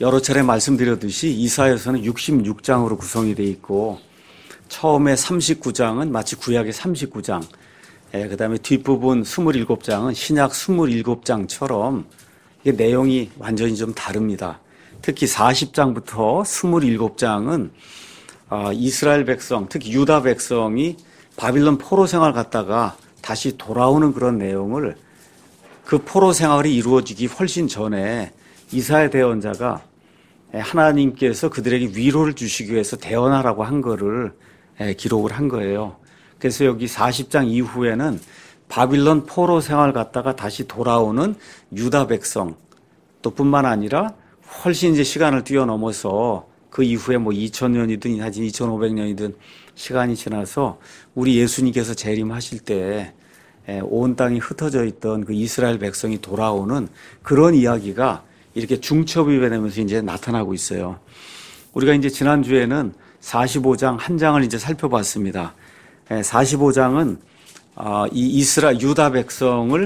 여러 차례 말씀드렸듯이 이사야서는 66장으로 구성이 되어 있고 처음에 39장은 마치 구약의 39장, 그 다음에 뒷부분 27장은 신약 27장처럼 이게 내용이 완전히 좀 다릅니다. 특히 40장부터 27장은 이스라엘 백성, 특히 유다 백성이 바빌론 포로 생활 갔다가 다시 돌아오는 그런 내용을 그 포로 생활이 이루어지기 훨씬 전에 이사야 대언자가 하나님께서 그들에게 위로를 주시기 위해서 대언하라고 한 거를 기록을 한 거예요. 그래서 여기 40장 이후에는 바빌론 포로 생활 갔다가 다시 돌아오는 유다 백성 또 뿐만 아니라 훨씬 이제 시간을 뛰어넘어서 그 이후에 뭐 2000년이든 하여튼 2500년이든 시간이 지나서 우리 예수님께서 재림하실 때 온 땅이 흩어져 있던 그 이스라엘 백성이 돌아오는 그런 이야기가 이렇게 중첩이 되면서 이제 나타나고 있어요. 우리가 이제 지난주에는 45장 한 장을 이제 살펴봤습니다. 45장은 이 유다 백성을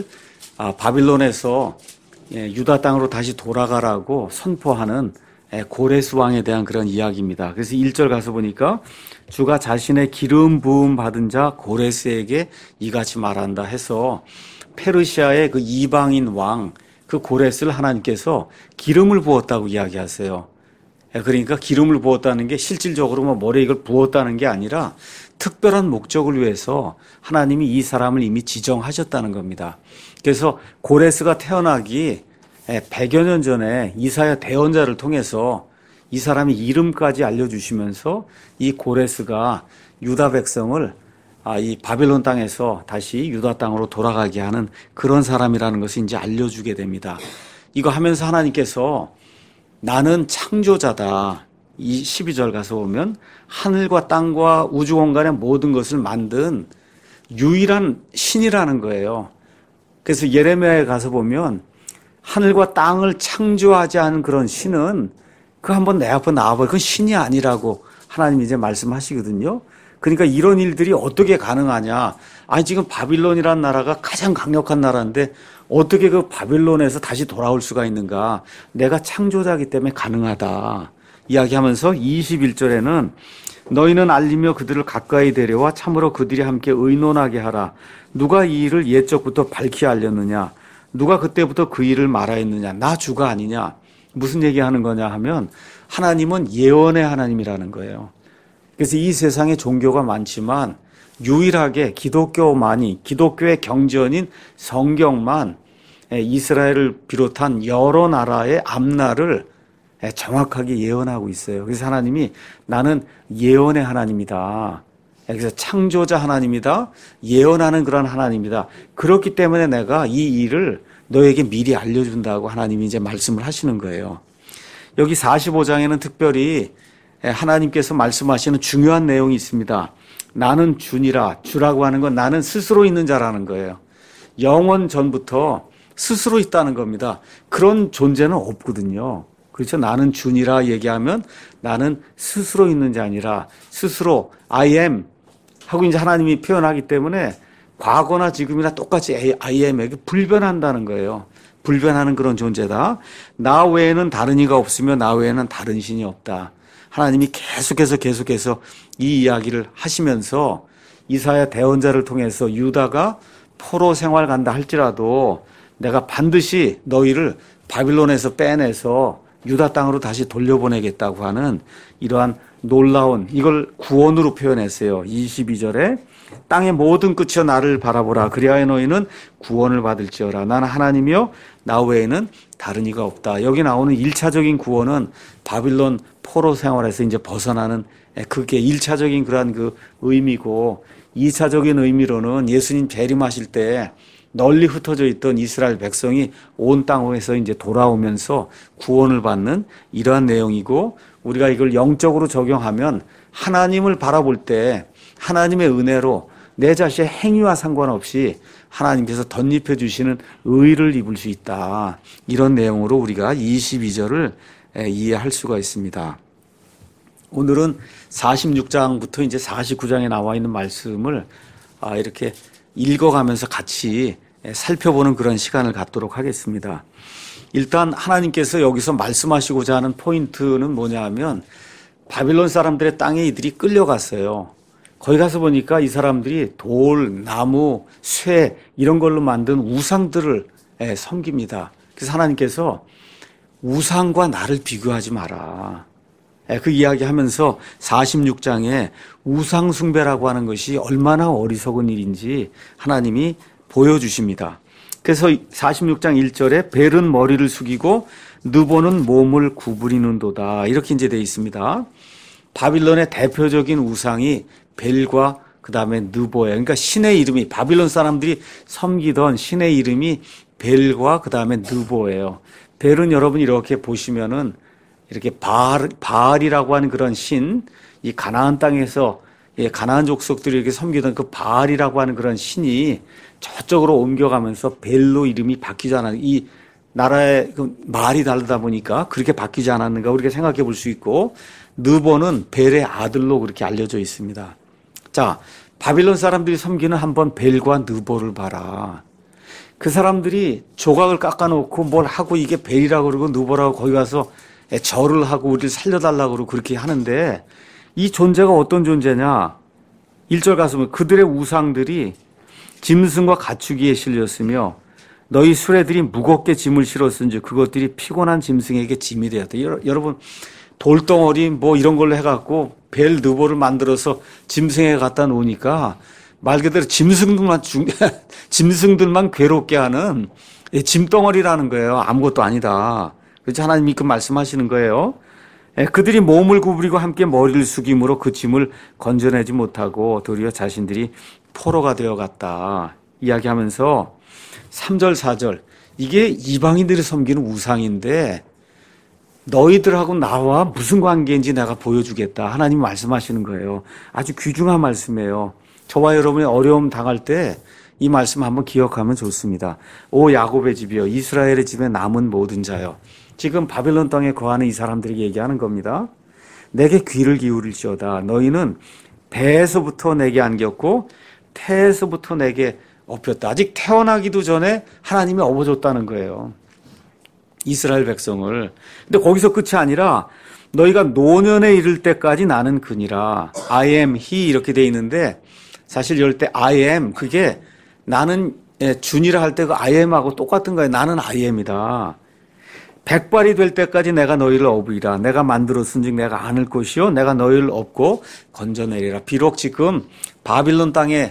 바빌론에서 유다 땅으로 다시 돌아가라고 선포하는 고레스 왕에 대한 그런 이야기입니다. 그래서 1절 가서 보니까 주가 자신의 기름 부음 받은 자 고레스에게 이같이 말한다 해서 페르시아의 그 이방인 왕 그 고레스를 하나님께서 기름을 부었다고 이야기하세요. 그러니까 기름을 부었다는 게 실질적으로 뭐 머리에 이걸 부었다는 게 아니라 특별한 목적을 위해서 하나님이 이 사람을 이미 지정하셨다는 겁니다. 그래서 고레스가 태어나기 100여 년 전에 이사야 대언자를 통해서 이 사람의 이름까지 알려주시면서 이 고레스가 유다 백성을 이 바빌론 땅에서 다시 유다 땅으로 돌아가게 하는 그런 사람이라는 것을 이제 알려주게 됩니다. 이거 하면서 하나님께서 나는 창조자다. 이 12절 가서 보면 하늘과 땅과 우주 공간의 모든 것을 만든 유일한 신이라는 거예요. 그래서 예레미야에 가서 보면 하늘과 땅을 창조하지 않은 그런 신은 그 한번 내 앞에 나와봐. 그건 신이 아니라고 하나님이 이제 말씀하시거든요. 그러니까 이런 일들이 어떻게 가능하냐. 아니 지금 바빌론이라는 나라가 가장 강력한 나라인데 어떻게 그 바빌론에서 다시 돌아올 수가 있는가. 내가 창조자이기 때문에 가능하다. 이야기하면서 21절에는 너희는 알리며 그들을 가까이 데려와 참으로 그들이 함께 의논하게 하라. 누가 이 일을 옛적부터 밝히 알렸느냐. 누가 그때부터 그 일을 말하였느냐. 나 주가 아니냐. 무슨 얘기하는 거냐 하면 하나님은 예언의 하나님이라는 거예요. 그래서 이 세상에 종교가 많지만 유일하게 기독교의 경전인 성경만 이스라엘을 비롯한 여러 나라의 앞날을 정확하게 예언하고 있어요. 그래서 하나님이 나는 예언의 하나님이다. 그래서 창조자 하나님이다. 예언하는 그런 하나님이다. 그렇기 때문에 내가 이 일을 너에게 미리 알려준다고 하나님이 이제 말씀을 하시는 거예요. 여기 45장에는 특별히 하나님께서 말씀하시는 중요한 내용이 있습니다. 나는 주니라. 주라고 하는 건 나는 스스로 있는 자라는 거예요. 영원 전부터 스스로 있다는 겁니다. 그런 존재는 없거든요. 그렇죠? 나는 주니라 얘기하면 나는 스스로 있는 자 아니라 스스로 I am 하고 이제 하나님이 표현하기 때문에 과거나 지금이나 똑같이 I am에게 불변한다는 거예요. 불변하는 그런 존재다. 나 외에는 다른 이가 없으며 나 외에는 다른 신이 없다. 하나님이 계속해서 이 이야기를 하시면서 이사야 대언자를 통해서 유다가 포로 생활 간다 할지라도 내가 반드시 너희를 바빌론에서 빼내서 유다 땅으로 다시 돌려보내겠다고 하는 이러한 놀라운 이걸 구원으로 표현했어요. 22절에 땅의 모든 끝이여 나를 바라보라. 그리하여 너희는 구원을 받을지어라. 나는 하나님이요 나 외에는 다른 이가 없다. 여기 나오는 1차적인 구원은 바빌론 포로 생활에서 이제 벗어나는 그게 1차적인 그러한 그 의미고 2차적인 의미로는 예수님 재림하실 때 널리 흩어져 있던 이스라엘 백성이 온 땅에서 이제 돌아오면서 구원을 받는 이러한 내용이고 우리가 이걸 영적으로 적용하면 하나님을 바라볼 때 하나님의 은혜로 내 자신의 행위와 상관없이 하나님께서 덧입혀 주시는 의를 입을 수 있다. 이런 내용으로 우리가 22절을 이해할 수가 있습니다. 오늘은 46장부터 이제 49장에 나와 있는 말씀을 이렇게 읽어가면서 같이 살펴보는 그런 시간을 갖도록 하겠습니다. 일단 하나님께서 여기서 말씀하시고자 하는 포인트는 뭐냐 하면 바빌론 사람들의 땅에 이들이 끌려갔어요. 거기 가서 보니까 이 사람들이 돌, 나무, 쇠 이런 걸로 만든 우상들을 섬깁니다. 그래서 하나님께서 우상과 나를 비교하지 마라. 그 이야기하면서 46장에 우상 숭배라고 하는 것이 얼마나 어리석은 일인지 하나님이 보여주십니다. 그래서 46장 1절에 벨은 머리를 숙이고 느보는 몸을 구부리는도다. 이렇게 이제 되어 있습니다. 바빌론의 대표적인 우상이 벨과 그 다음에 느보예요. 그러니까 신의 이름이 바빌론 사람들이 섬기던 신의 이름이 벨과 그 다음에 느보예요. 벨은 여러분 이렇게 보시면은 이렇게 바알이라고 하는 그런 신, 이 가나안 땅에서 가나안 족속들이 이렇게 섬기던 그 바알이라고 하는 그런 신이 저쪽으로 옮겨가면서 벨로 이름이 바뀌지 않았는가. 이 나라의 그 말이 다르다 보니까 그렇게 바뀌지 않았는가 우리가 생각해 볼 수 있고, 느보는 벨의 아들로 그렇게 알려져 있습니다. 자, 바빌론 사람들이 섬기는 한번 벨과 느보를 봐라. 그 사람들이 조각을 깎아놓고 뭘 하고 이게 벨이라고 그러고 느보라고 거기 가서 절을 하고 우리를 살려달라고 그러고 그렇게 하는데, 이 존재가 어떤 존재냐. 1절 가서 보면 그들의 우상들이 짐승과 가축이에 실렸으며 너희 수레들이 무겁게 짐을 실었은지 그것들이 피곤한 짐승에게 짐이 되었다. 여러분 돌덩어리 뭐 이런 걸로 해갖고 벨 느보를 만들어서 짐승에게 갖다 놓으니까 말 그대로 짐승들만 괴롭게 하는 짐덩어리라는 거예요. 아무것도 아니다. 그래서 하나님이 그 말씀하시는 거예요. 그들이 몸을 구부리고 함께 머리를 숙임으로 그 짐을 건져내지 못하고 도리어 자신들이 포로가 되어갔다. 이야기하면서 3절 4절 이게 이방인들이 섬기는 우상인데 너희들하고 나와 무슨 관계인지 내가 보여주겠다. 하나님이 말씀하시는 거예요. 아주 귀중한 말씀이에요. 저와 여러분이 어려움 당할 때 이 말씀 한번 기억하면 좋습니다. 오 야곱의 집이여 이스라엘의 집에 남은 모든 자여. 지금 바빌론 땅에 거하는 이 사람들에게 얘기하는 겁니다. 내게 귀를 기울일지어다. 너희는 배에서부터 내게 안겼고 태에서부터 내게 업혔다. 아직 태어나기도 전에 하나님이 업어줬다는 거예요. 이스라엘 백성을. 근데 거기서 끝이 아니라 너희가 노년에 이를 때까지 나는 그니라. I am he 이렇게 돼 있는데 사실 이럴 때 I am 그게 나는 준이라 할 때 그 I am하고 똑같은 거예요. 나는 I am이다. 백발이 될 때까지 내가 너희를 업으리라. 내가 만들었은즉 내가 안을 것이요 내가 너희를 업고 건져내리라. 비록 지금 바빌론 땅에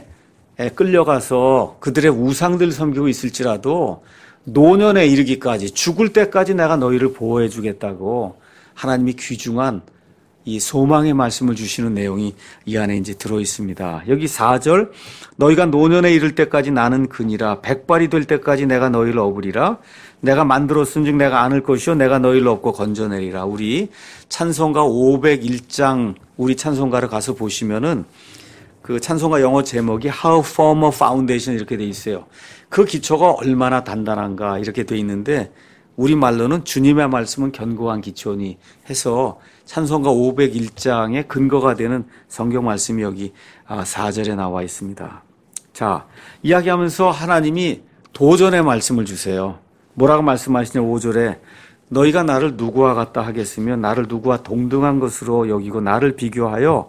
끌려가서 그들의 우상들 섬기고 있을지라도 노년에 이르기까지 죽을 때까지 내가 너희를 보호해 주겠다고 하나님이 귀중한 이 소망의 말씀을 주시는 내용이 이 안에 이제 들어 있습니다. 여기 4절 너희가 노년에 이를 때까지 나는 그니라. 백발이 될 때까지 내가 너희를 업으리라. 내가 만들었은즉 내가 안을 것이요 내가 너희를 업고 건져내리라. 우리 찬송가 501장 우리 찬송가를 가서 보시면은 그 찬송가 영어 제목이 How Firm a Foundation 이렇게 돼 있어요. 그 기초가 얼마나 단단한가 이렇게 돼 있는데 우리말로는 주님의 말씀은 견고한 기초니 해서 찬송가 501장의 근거가 되는 성경 말씀이 여기 4절에 나와 있습니다. 자, 이야기하면서 하나님이 도전의 말씀을 주세요. 뭐라고 말씀하시냐 5절에 너희가 나를 누구와 같다 하겠으며 나를 누구와 동등한 것으로 여기고 나를 비교하여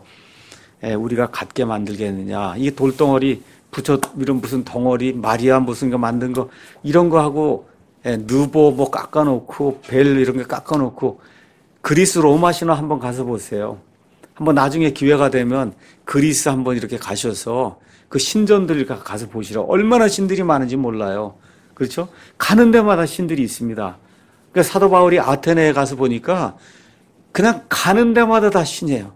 우리가 같게 만들겠느냐. 이 돌덩어리 붙여 이런 무슨 덩어리 마리아 무슨 거 만든 거 이런 거 하고 느보 뭐 깎아놓고 벨 이런 거 깎아놓고 그리스 로마 신화 한번 가서 보세요. 한번 나중에 기회가 되면 그리스 한번 이렇게 가셔서 그 신전들 가서 보시라. 얼마나 신들이 많은지 몰라요. 그렇죠? 가는 데마다 신들이 있습니다. 그러니까 사도 바울이 아테네에 가서 보니까 그냥 가는 데마다 다 신이에요.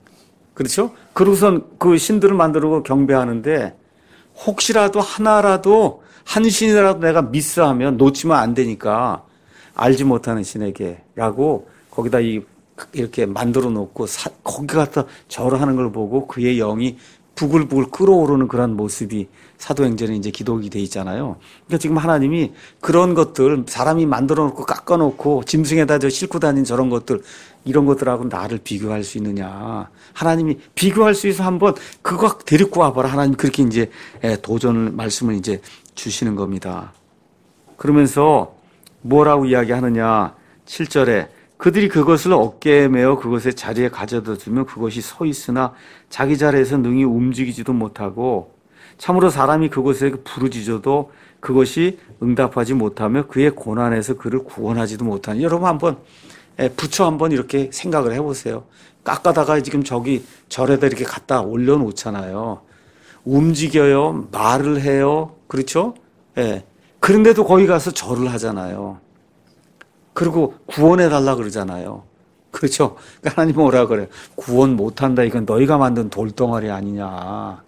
그렇죠? 그러고선 그 신들을 만들고 경배하는데 혹시라도 하나라도 한 신이라도 내가 미스하면 놓치면 안 되니까 알지 못하는 신에게라고 거기다 이렇게 만들어 놓고 거기 갖다 절을 하는 걸 보고 그의 영이 부글부글 끓어오르는 그런 모습이 사도행전에 이제 기록이 돼 있잖아요. 그러니까 지금 하나님이 그런 것들 사람이 만들어 놓고 깎아 놓고 짐승에다 싣고 다닌 저런 것들 이런 것들하고 나를 비교할 수 있느냐. 하나님이 비교할 수 있어 한번 그거 데리고 와봐라. 하나님 그렇게 이제 도전을 말씀을 이제 주시는 겁니다. 그러면서 뭐라고 이야기하느냐. 7절에 그들이 그것을 어깨에 메어 그것의 자리에 가져다 두면 그것이 서 있으나 자기 자리에서 능히 움직이지도 못하고 참으로 사람이 그것에 부르짖어도 그것이 응답하지 못하며 그의 고난에서 그를 구원하지도 못하니. 여러분 한번 부처 한번 이렇게 생각을 해보세요. 깎아다가 지금 저기 절에다 이렇게 갖다 올려놓잖아요. 움직여요. 말을 해요. 그렇죠? 예. 그런데도 거기 가서 절을 하잖아요. 그리고 구원해달라 그러잖아요. 그렇죠? 그러니까 하나님 뭐라 그래요? 구원 못한다. 이건 너희가 만든 돌덩어리 아니냐.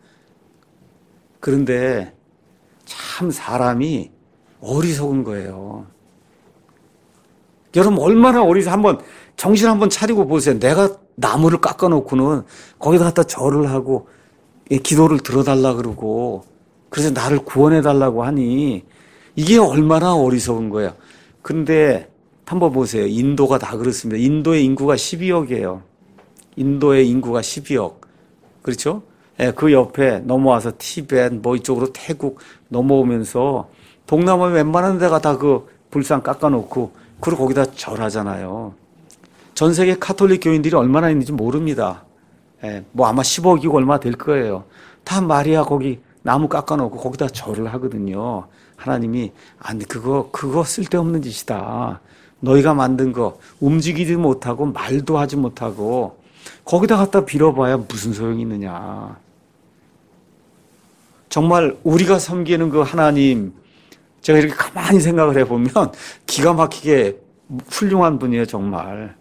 그런데 참 사람이 어리석은 거예요. 여러분 얼마나 한번 정신 한번 차리고 보세요. 내가 나무를 깎아놓고는 거기다 갖다 절을 하고 기도를 들어달라 그러고 그래서 나를 구원해달라고 하니 이게 얼마나 어리석은 거예요. 그런데 한번 보세요. 인도가 다 그렇습니다. 인도의 인구가 12억이에요. 인도의 인구가 12억. 그렇죠? 그 옆에 넘어와서 티벳, 이쪽으로 태국 넘어오면서 동남아 웬만한 데가 다 그 불상 깎아놓고 그리고 거기다 절하잖아요. 전 세계 카톨릭 교인들이 얼마나 있는지 모릅니다. 아마 10억이고 얼마 될 거예요. 다 마리아 거기 나무 깎아놓고 거기다 절을 하거든요. 하나님이 아니 그거 쓸데없는 짓이다. 너희가 만든 거 움직이지 못하고 말도 하지 못하고 거기다 갖다 빌어봐야 무슨 소용이 있느냐. 정말 우리가 섬기는 그 하나님 제가 이렇게 가만히 생각을 해보면 기가 막히게 훌륭한 분이에요. 정말.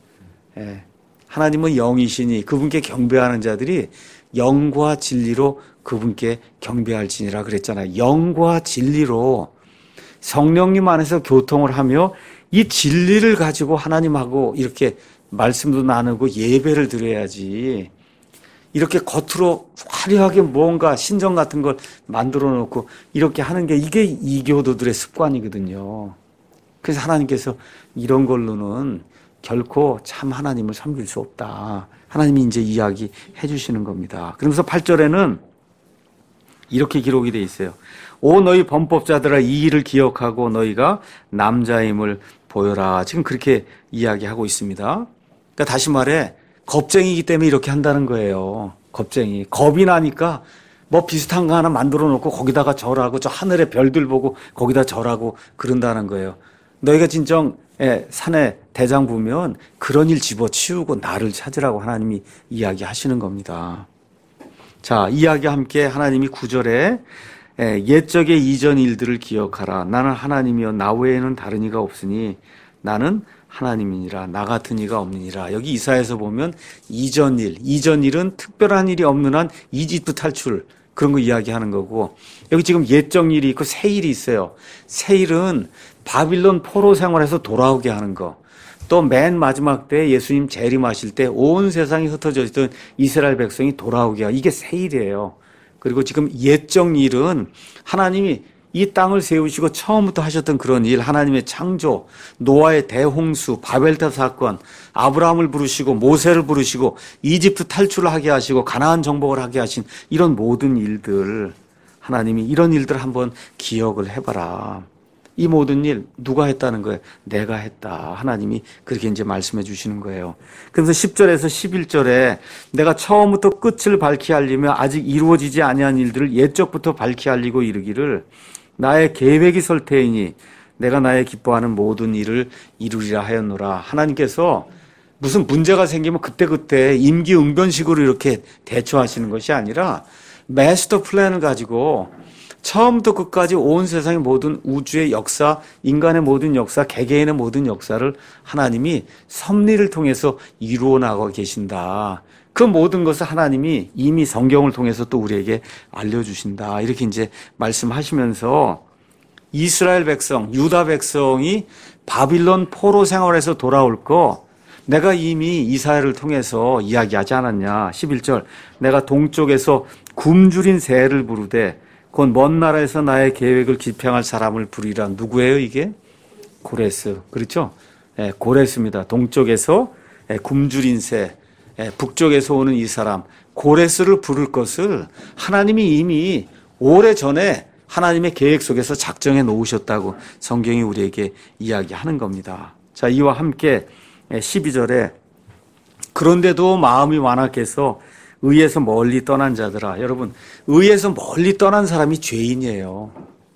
하나님은 영이시니 그분께 경배하는 자들이 영과 진리로 그분께 경배할지니라 그랬잖아요. 영과 진리로 성령님 안에서 교통을 하며 이 진리를 가지고 하나님하고 이렇게 말씀도 나누고 예배를 드려야지. 이렇게 겉으로 화려하게 뭔가 신전 같은 걸 만들어 놓고 이렇게 하는 게 이게 이교도들의 습관이거든요. 그래서 하나님께서 이런 걸로는 결코 참 하나님을 섬길 수 없다. 하나님이 이제 이야기해 주시는 겁니다. 그러면서 8절에는 이렇게 기록이 돼 있어요. 오 너희 범법자들아 이 일을 기억하고 너희가 남자임을 보여라. 지금 그렇게 이야기하고 있습니다. 그러니까 다시 말해 겁쟁이기 때문에 이렇게 한다는 거예요. 겁쟁이. 겁이 나니까 비슷한 거 하나 만들어 놓고 거기다가 절하고 저 하늘의 별들 보고 거기다 절하고 그런다는 거예요. 너희가 진정 산에 대장 부면 그런 일 집어치우고 나를 찾으라고 하나님이 이야기하시는 겁니다. 자, 이야기와 함께 하나님이 9절에 옛적의 이전 일들을 기억하라. 나는 하나님이여 나 외에는 다른 이가 없으니 나는 하나님이니라. 나 같은 이가 없느니라. 여기 이사야에서 보면 이전 일은 특별한 일이 없는 한 이집트 탈출 그런 거 이야기하는 거고 여기 지금 옛적 일이 있고 새 일이 있어요. 새 일은 바빌론 포로 생활에서 돌아오게 하는 거. 또 맨 마지막 때 예수님 재림하실 때 온 세상이 흩어져 있던 이스라엘 백성이 돌아오게 하고 이게 새 일이에요. 그리고 지금 옛적 일은 하나님이 이 땅을 세우시고 처음부터 하셨던 그런 일, 하나님의 창조, 노아의 대홍수, 바벨탑 사건, 아브라함을 부르시고 모세를 부르시고 이집트 탈출을 하게 하시고 가나안 정복을 하게 하신 이런 모든 일들, 하나님이 이런 일들 한번 기억을 해봐라. 이 모든 일 누가 했다는 거예요? 내가 했다. 하나님이 그렇게 이제 말씀해 주시는 거예요. 그래서 10절에서 11절에 내가 처음부터 끝을 밝히 알리며 아직 이루어지지 아니한 일들을 옛적부터 밝히 알리고 이르기를 나의 계획이 설 테이니 내가 나의 기뻐하는 모든 일을 이루리라 하였노라. 하나님께서 무슨 문제가 생기면 그때그때 임기응변식으로 이렇게 대처하시는 것이 아니라 마스터 플랜을 가지고 처음부터 끝까지 온 세상의 모든 우주의 역사, 인간의 모든 역사, 개개인의 모든 역사를 하나님이 섭리를 통해서 이루어 나가고 계신다. 그 모든 것을 하나님이 이미 성경을 통해서 또 우리에게 알려주신다. 이렇게 이제 말씀하시면서 이스라엘 백성, 유다 백성이 바빌론 포로 생활에서 돌아올 거 내가 이미 이사야를 통해서 이야기하지 않았냐. 11절 내가 동쪽에서 굶주린 새를 부르되 곧 먼 나라에서 나의 계획을 집행할 사람을 부리라. 누구예요 이게? 고레스. 그렇죠? 고레스입니다. 동쪽에서 굶주린 새, 북쪽에서 오는 이 사람 고레스를 부를 것을 하나님이 이미 오래전에 하나님의 계획 속에서 작정해 놓으셨다고 성경이 우리에게 이야기하는 겁니다. 자, 이와 함께 12절에 그런데도 마음이 완악해서 의에서 멀리 떠난 자들아. 여러분, 의에서 멀리 떠난 사람이 죄인이에요.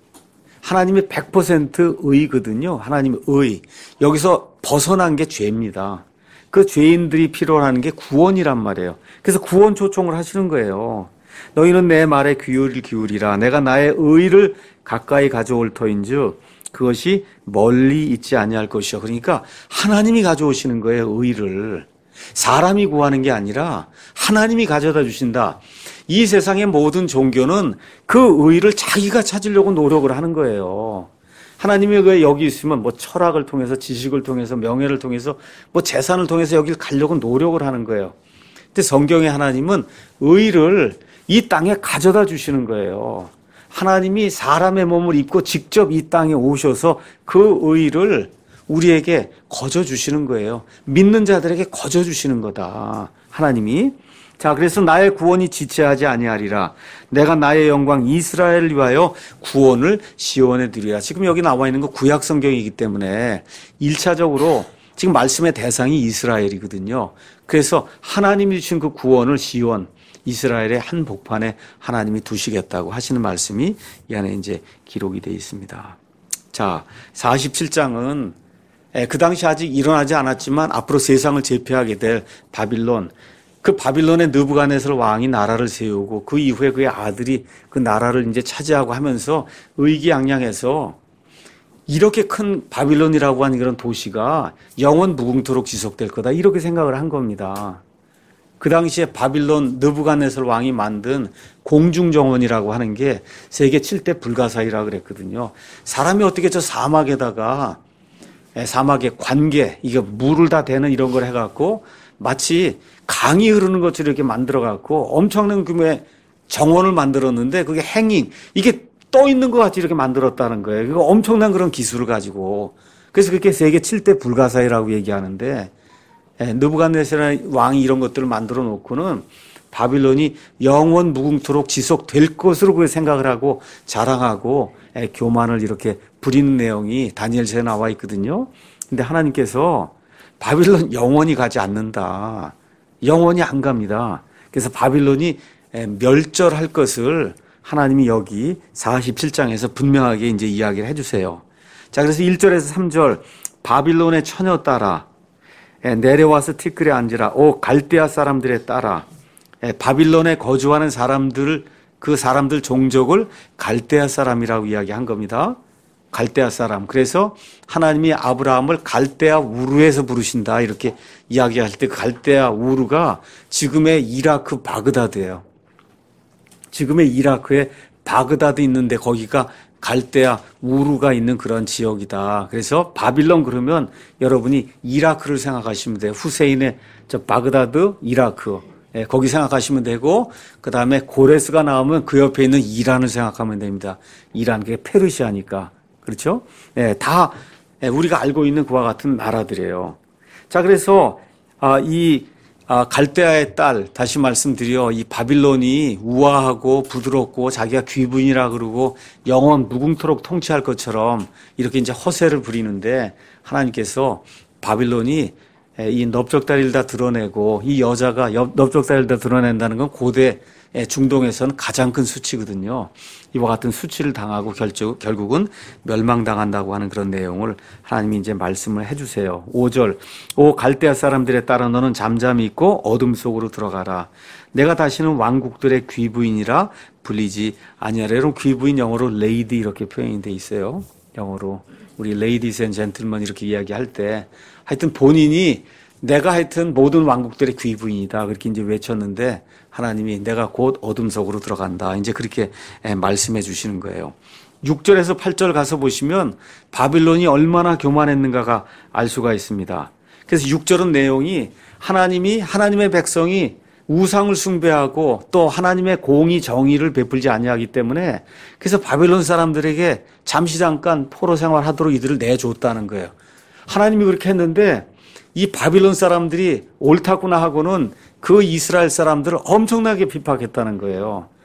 하나님이 100% 의거든요. 하나님의 의. 여기서 벗어난 게 죄입니다. 그 죄인들이 필요로 하는 게 구원이란 말이에요. 그래서 구원 초청을 하시는 거예요. 너희는 내 말에 귀를 기울이라. 내가 나의 의를 가까이 가져올 터인즉 그것이 멀리 있지 아니할 것이요. 그러니까 하나님이 가져오시는 거예요. 의를. 사람이 구하는 게 아니라 하나님이 가져다 주신다. 이 세상의 모든 종교는 그 의를 자기가 찾으려고 노력을 하는 거예요. 하나님이 왜 여기 있으면 뭐 철학을 통해서 지식을 통해서 명예를 통해서 뭐 재산을 통해서 여기를 가려고 노력을 하는 거예요. 근데 성경의 하나님은 의를 이 땅에 가져다 주시는 거예요. 하나님이 사람의 몸을 입고 직접 이 땅에 오셔서 그 의를 우리에게 거저 주시는 거예요. 믿는 자들에게 거저 주시는 거다. 하나님이. 자, 그래서 나의 구원이 지체하지 아니하리라. 내가 나의 영광 이스라엘을 위하여 구원을 시온에 드리라. 지금 여기 나와 있는 거 구약 성경이기 때문에 1차적으로 지금 말씀의 대상이 이스라엘이거든요. 그래서 하나님이 주신 그 구원을 시온, 이스라엘의 한 복판에 하나님이 두시겠다고 하시는 말씀이 이 안에 이제 기록이 되어 있습니다. 자, 47장은 그 당시 아직 일어나지 않았지만 앞으로 세상을 제패하게 될 바빌론, 그 바빌론의 느부갓네살 왕이 나라를 세우고 그 이후에 그의 아들이 그 나라를 이제 차지하고 하면서 의기양양해서 이렇게 큰 바빌론이라고 하는 그런 도시가 영원 무궁토록 지속될 거다. 이렇게 생각을 한 겁니다. 그 당시에 바빌론 느부갓네살 왕이 만든 공중정원이라고 하는 게 세계 7대 불가사의라 그랬거든요. 사람이 어떻게 저 사막에다가 사막의 관계, 이게 물을 다 대는 이런 걸 해갖고 마치 강이 흐르는 것처럼 이렇게 만들어갖고 엄청난 규모의 정원을 만들었는데 그게 행잉, 이게 떠 있는 것 같이 이렇게 만들었다는 거예요. 그거 엄청난 그런 기술을 가지고. 그래서 그렇게 세계 7대 불가사의라고 얘기하는데 느부갓네살 왕이 이런 것들을 만들어 놓고는 바빌론이 영원 무궁토록 지속될 것으로 그 생각을 하고 자랑하고 교만을 이렇게 부리는 내용이 다니엘서에 나와 있거든요. 근데 하나님께서 바빌론 영원히 가지 않는다. 영원히 안 갑니다. 그래서 바빌론이 멸절할 것을 하나님이 여기 47장에서 분명하게 이제 이야기를 해주세요. 자, 그래서 1절에서 3절 바빌론의 처녀 따라 내려와서 티끌에 앉으라. 오 갈대아 사람들의 따라. 바빌론에 거주하는 사람들, 그 사람들 종족을 갈대아 사람이라고 이야기한 겁니다. 갈대아 사람. 그래서 하나님이 아브라함을 갈대아 우르에서 부르신다 이렇게 이야기할 때 갈대아 우르가 지금의 이라크 바그다드예요. 지금의 이라크에 바그다드 있는데 거기가 갈대아 우르가 있는 그런 지역이다. 그래서 바빌론 그러면 여러분이 이라크를 생각하시면 돼요. 후세인의 저 바그다드 이라크. 거기 생각하시면 되고 그다음에 고레스가 나오면 그 옆에 있는 이란을 생각하면 됩니다. 이란 그게 페르시아니까. 그렇죠? 다 우리가 알고 있는 그와 같은 나라들이에요. 자, 그래서 갈대아의 딸, 다시 말씀드려, 이 바빌론이 우아하고 부드럽고 자기가 귀부인이라 그러고 영원 무궁토록 통치할 것처럼 이렇게 이제 허세를 부리는데 하나님께서 바빌론이 이 넓적다리를 다 드러내고 이 여자가 넓적다리를 다 드러낸다는 건 고대 중동에서는 가장 큰 수치거든요. 이와 같은 수치를 당하고 결국은 멸망당한다고 하는 그런 내용을 하나님이 이제 말씀을 해주세요. 5절, 오 갈대아 사람들에 따라 너는 잠잠히 있고 어둠 속으로 들어가라. 내가 다시는 왕국들의 귀부인이라 불리지 아니하라. 여러분 귀부인 영어로 레이디 이렇게 표현이 돼 있어요. 영어로 우리 ladies and gentlemen 이렇게 이야기할 때 하여튼 본인이 내가 하여튼 모든 왕국들의 귀부인이다 그렇게 이제 외쳤는데 하나님이 내가 곧 어둠 속으로 들어간다 이제 그렇게 말씀해 주시는 거예요. 6절에서 8절 가서 보시면 바빌론이 얼마나 교만했는가가 알 수가 있습니다. 그래서 6절은 내용이 하나님의 백성이 우상을 숭배하고 또 하나님의 공의 정의를 베풀지 아니하기 때문에 그래서 바빌론 사람들에게 잠시 잠깐 포로 생활하도록 이들을 내줬다는 거예요. 하나님이 그렇게 했는데 이 바빌론 사람들이 옳다구나 하고는 그 이스라엘 사람들을 엄청나게 핍박했다는 거예요.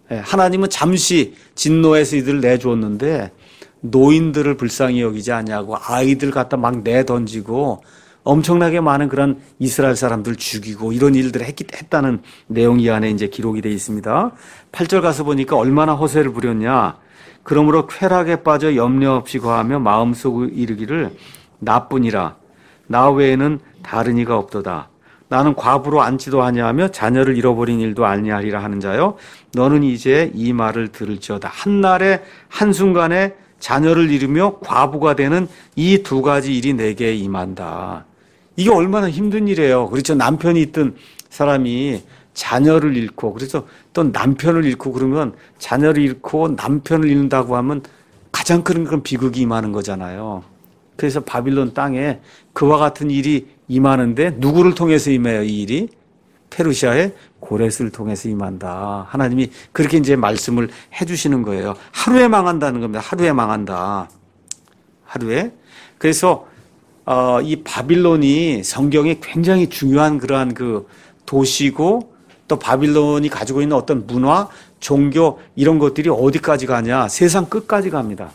하나님은 잠시 진노에서 이들을 내주었는데 노인들을 불쌍히 여기지 않냐고 아이들 갖다 막 내던지고 엄청나게 많은 그런 이스라엘 사람들 죽이고 이런 일들을 했다는 내용이 이 안에 이제 기록이 되어 있습니다. 8절 가서 보니까 얼마나 허세를 부렸냐. 그러므로 쾌락에 빠져 염려 없이 거하며 마음속에 이르기를 나뿐이라 나 외에는 다른 이가 없도다. 나는 과부로 앉지도 아니하며 자녀를 잃어버린 일도 아니하리라 하는 자여 너는 이제 이 말을 들을지어다. 한날에 한순간에 자녀를 잃으며 과부가 되는 이 두 가지 일이 내게 임한다. 이게 얼마나 힘든 일이에요. 그렇죠. 남편이 있던 사람이 자녀를 잃고 그래서 또 남편을 잃고 그러면 자녀를 잃고 남편을 잃는다고 하면 가장 큰 그런 비극이 임하는 거잖아요. 그래서 바빌론 땅에 그와 같은 일이 임하는데 누구를 통해서 임해요, 이 일이? 페르시아의 고레스를 통해서 임한다. 하나님이 그렇게 이제 말씀을 해주시는 거예요. 하루에 망한다는 겁니다. 하루에 망한다. 하루에. 그래서 이 바빌론이 성경에 굉장히 중요한 그러한 그 도시고 또 바빌론이 가지고 있는 어떤 문화, 종교 이런 것들이 어디까지 가냐? 세상 끝까지 갑니다.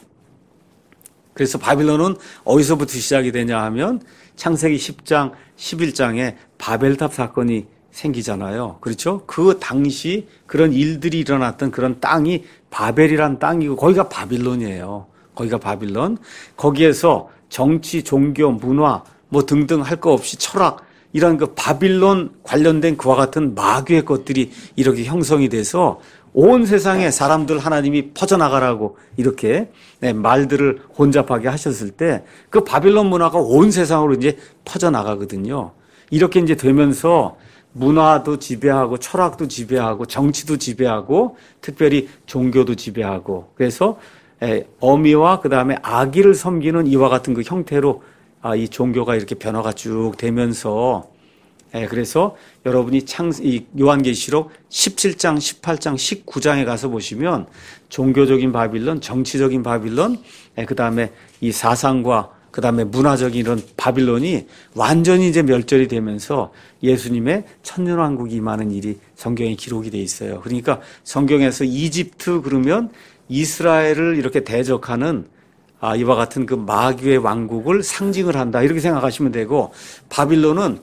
그래서 바빌론은 어디서부터 시작이 되냐 하면 창세기 10장, 11장에 바벨탑 사건이 생기잖아요. 그렇죠? 그 당시 그런 일들이 일어났던 그런 땅이 바벨이란 땅이고 거기가 바빌론이에요. 거기가 바빌론. 거기에서 정치, 종교, 문화 뭐 등등 할 거 없이 철학 이런 그 바빌론 관련된 그와 같은 마귀의 것들이 이렇게 형성이 돼서 온 세상에 사람들 하나님이 퍼져나가라고 이렇게 말들을 혼잡하게 하셨을 때 그 바빌론 문화가 온 세상으로 이제 퍼져나가거든요. 이렇게 이제 되면서 문화도 지배하고 철학도 지배하고 정치도 지배하고 특별히 종교도 지배하고 그래서 어미와 그다음에 아기를 섬기는 이와 같은 그 형태로 이 종교가 이렇게 변화가 쭉 되면서 그래서 여러분이 이 요한계시록 17장, 18장, 19장에 가서 보시면 종교적인 바빌론, 정치적인 바빌론, 그다음에 이 사상과 그다음에 문화적인 이런 바빌론이 완전히 이제 멸절이 되면서 예수님의 천년왕국이 임하는 일이 성경에 기록이 돼 있어요. 그러니까 성경에서 이집트 그러면 이스라엘을 이렇게 대적하는 이와 같은 그 마귀의 왕국을 상징을 한다. 이렇게 생각하시면 되고 바빌론은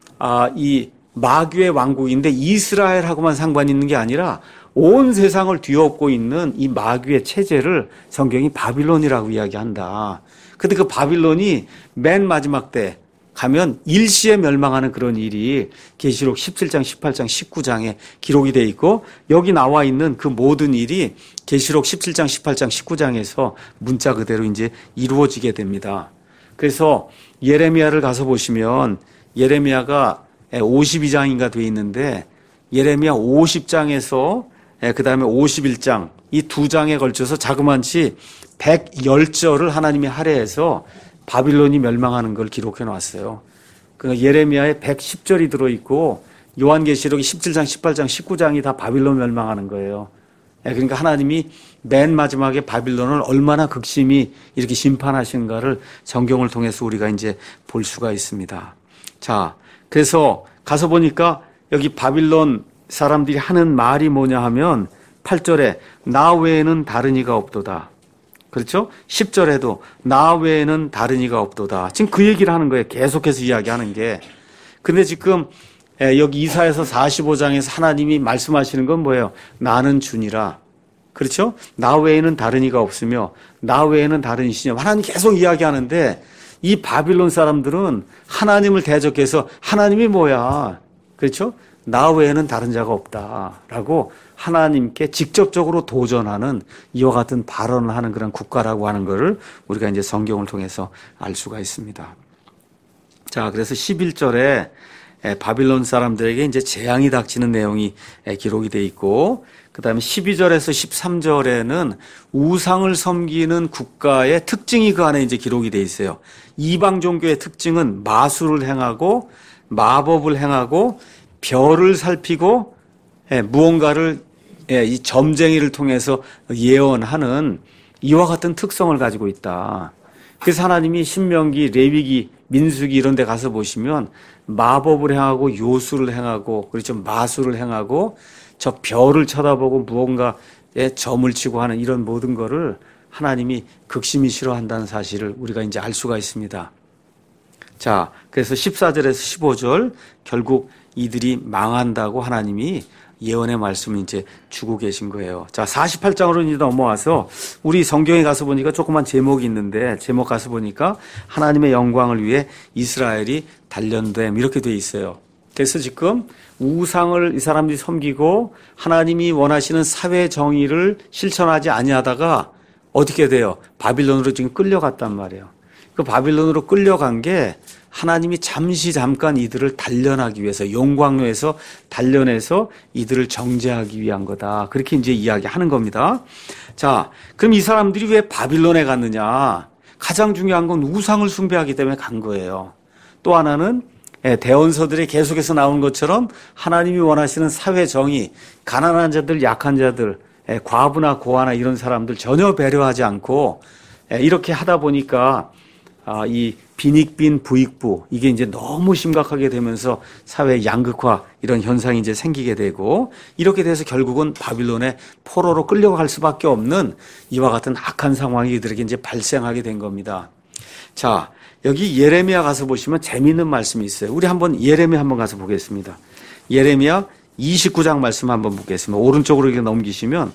이 마귀의 왕국인데 이스라엘하고만 상관이 있는 게 아니라 온 세상을 뒤엎고 있는 이 마귀의 체제를 성경이 바빌론이라고 이야기한다. 근데 그 바빌론이 맨 마지막 때 가면 일시에 멸망하는 그런 일이 계시록 17장, 18장, 19장에 기록이 돼 있고 여기 나와 있는 그 모든 일이 계시록 17장, 18장, 19장에서 문자 그대로 이제 이루어지게 됩니다. 그래서 예레미야를 가서 보시면 예레미야가 52장인가 돼 있는데 예레미야 50장에서 그다음에 51장 이 두 장에 걸쳐서 자그만치 110절을 하나님이 할애해서 바빌론이 멸망하는 걸 기록해 놨어요. 그러니까 예레미야에 110절이 들어있고 요한계시록이 17장, 18장, 19장이 다 바빌론 멸망하는 거예요. 그러니까 하나님이 맨 마지막에 바빌론을 얼마나 극심히 이렇게 심판하시는가를 성경을 통해서 우리가 이제 볼 수가 있습니다. 자, 그래서 가서 보니까 여기 바빌론 사람들이 하는 말이 뭐냐 하면 8절에 나 외에는 다른 이가 없도다. 그렇죠? 10절에도 나 외에는 다른 이가 없도다. 지금 그 얘기를 하는 거예요. 계속해서 이야기하는 게. 근데 지금 여기 이사야서 45장에서 하나님이 말씀하시는 건 뭐예요? 나는 주니라. 그렇죠? 나 외에는 다른 이가 없으며 나 외에는 다른 이시냐. 하나님 계속 이야기하는데 이 바빌론 사람들은 하나님을 대적해서 하나님이 뭐야. 그렇죠? 나 외에는 다른 자가 없다라고 하나님께 직접적으로 도전하는 이와 같은 발언을 하는 그런 국가라고 하는 것을 우리가 이제 성경을 통해서 알 수가 있습니다. 자, 그래서 11절에 바빌론 사람들에게 이제 재앙이 닥치는 내용이 기록이 돼 있고, 그 다음에 12절에서 13절에는 우상을 섬기는 국가의 특징이 그 안에 이제 기록이 돼 있어요. 이방 종교의 특징은 마술을 행하고 마법을 행하고 별을 살피고 무언가를 이 점쟁이를 통해서 예언하는 이와 같은 특성을 가지고 있다. 그래서 하나님이 신명기, 레위기, 민수기 이런 데 가서 보시면 마법을 행하고 요술을 행하고 그렇죠. 마술을 행하고 저 별을 쳐다보고 무언가에 점을 치고 하는 이런 모든 거를 하나님이 극심히 싫어한다는 사실을 우리가 이제 알 수가 있습니다. 자, 그래서 14절에서 15절 결국 이들이 망한다고 하나님이 예언의 말씀을 이제 주고 계신 거예요. 자, 48장으로 이제 넘어와서 우리 성경에 가서 보니까 조그만 제목이 있는데 제목 가서 보니까 하나님의 영광을 위해 이스라엘이 단련됨 이렇게 돼 있어요. 그래서 지금 우상을 이 사람들이 섬기고 하나님이 원하시는 사회 정의를 실천하지 아니하다가 어떻게 돼요? 바빌론으로 지금 끌려갔단 말이에요. 그 바빌론으로 끌려간 게 하나님이 잠깐 이들을 단련하기 위해서 용광로에서 단련해서 이들을 정죄하기 위한 거다. 그렇게 이제 이야기하는 겁니다. 자, 그럼 이 사람들이 왜 바빌론에 갔느냐? 가장 중요한 건 우상을 숭배하기 때문에 간 거예요. 또 하나는 대언서들에 계속해서 나오는 것처럼 하나님이 원하시는 사회 정의, 가난한 자들, 약한 자들, 과부나 고아나 이런 사람들 전혀 배려하지 않고 이렇게 하다 보니까 이 빈익빈 부익부 이게 이제 너무 심각하게 되면서 사회 양극화 이런 현상이 이제 생기게 되고 이렇게 돼서 결국은 바빌론의 포로로 끌려갈 수밖에 없는 이와 같은 악한 상황이 이들에게 이제 발생하게 된 겁니다. 자, 여기 예레미야 가서 보시면 재미있는 말씀이 있어요. 우리 한번 예레미야 한번 가서 보겠습니다. 예레미야 29장 말씀 한번 보겠습니다. 오른쪽으로 이렇게 넘기시면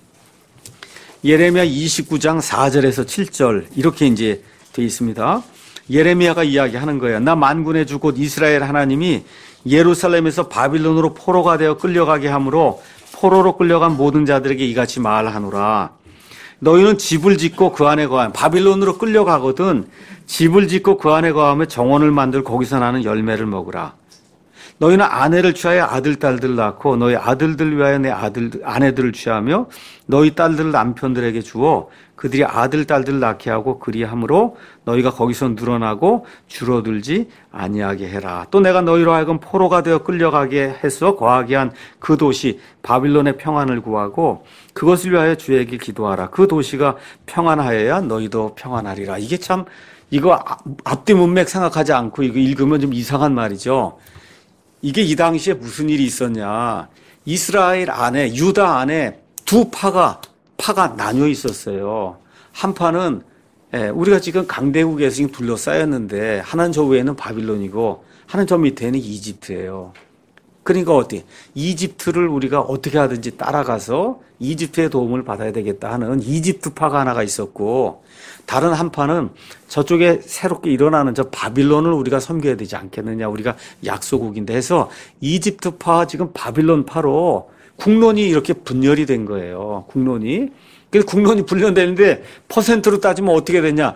예레미야 29장 4절에서 7절 이렇게 이제 돼 있습니다. 예레미야가 이야기하는 거예요. 나 만군의 주 곧 이스라엘 하나님이 예루살렘에서 바빌론으로 포로가 되어 끌려가게 하므로 포로로 끌려간 모든 자들에게 이같이 말하노라. 너희는 집을 짓고 그 안에 거하면 바빌론으로 끌려가거든 집을 짓고 그 안에 거하며 정원을 만들 거기서 나는 열매를 먹으라. 너희는 아내를 취하여 아들, 딸들 낳고 너희 아들들 위하여 내 아내들을 취하며 너희 딸들 남편들에게 주어 그들이 아들, 딸들 낳게 하고 그리함으로 너희가 거기서 늘어나고 줄어들지 아니하게 해라. 또 내가 너희로 하여금 포로가 되어 끌려가게 해서 거하게 한 그 도시 바빌론의 평안을 구하고 그것을 위하여 주에게 기도하라. 그 도시가 평안하여야 너희도 평안하리라. 이게 참 이거 앞뒤 문맥 생각하지 않고 이거 읽으면 좀 이상한 말이죠. 이게 이 당시에 무슨 일이 있었냐. 이스라엘 안에, 유다 안에 두 파가 나뉘어 있었어요. 한 파는, 우리가 지금 강대국에서 지금 둘러싸였는데, 하나는 저 위에는 바빌론이고, 하나는 저 밑에는 이집트예요. 그러니까 어때? 이집트를 우리가 어떻게 하든지 따라가서 이집트의 도움을 받아야 되겠다 하는 이집트파가 하나가 있었고, 다른 한 파는 저쪽에 새롭게 일어나는 저 바빌론을 우리가 섬겨야 되지 않겠느냐. 우리가 약소국인데 해서 이집트파 지금 바빌론파로 국론이 이렇게 분열이 된 거예요. 국론이. 그래서 국론이 분열되는데 퍼센트로 따지면 어떻게 되냐.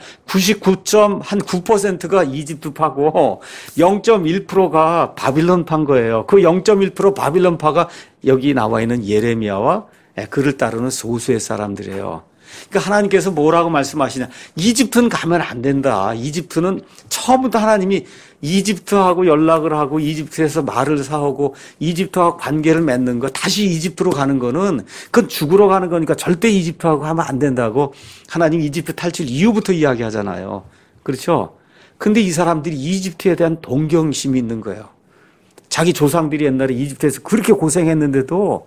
99.9%가 이집트파고 0.1%가 바빌론파인 거예요. 그 0.1% 바빌론파가 여기 나와 있는 예레미야와 그를 따르는 소수의 사람들이에요. 그러니까 하나님께서 뭐라고 말씀하시냐. 이집트는 가면 안 된다. 이집트는 처음부터 하나님이 이집트하고 연락을 하고 이집트에서 말을 사오고 이집트하고 관계를 맺는 거 다시 이집트로 가는 거는 그건 죽으러 가는 거니까 절대 이집트하고 하면 안 된다고 하나님 이집트 탈출 이후부터 이야기하잖아요. 그렇죠? 근데 이 사람들이 이집트에 대한 동경심이 있는 거예요. 자기 조상들이 옛날에 이집트에서 그렇게 고생했는데도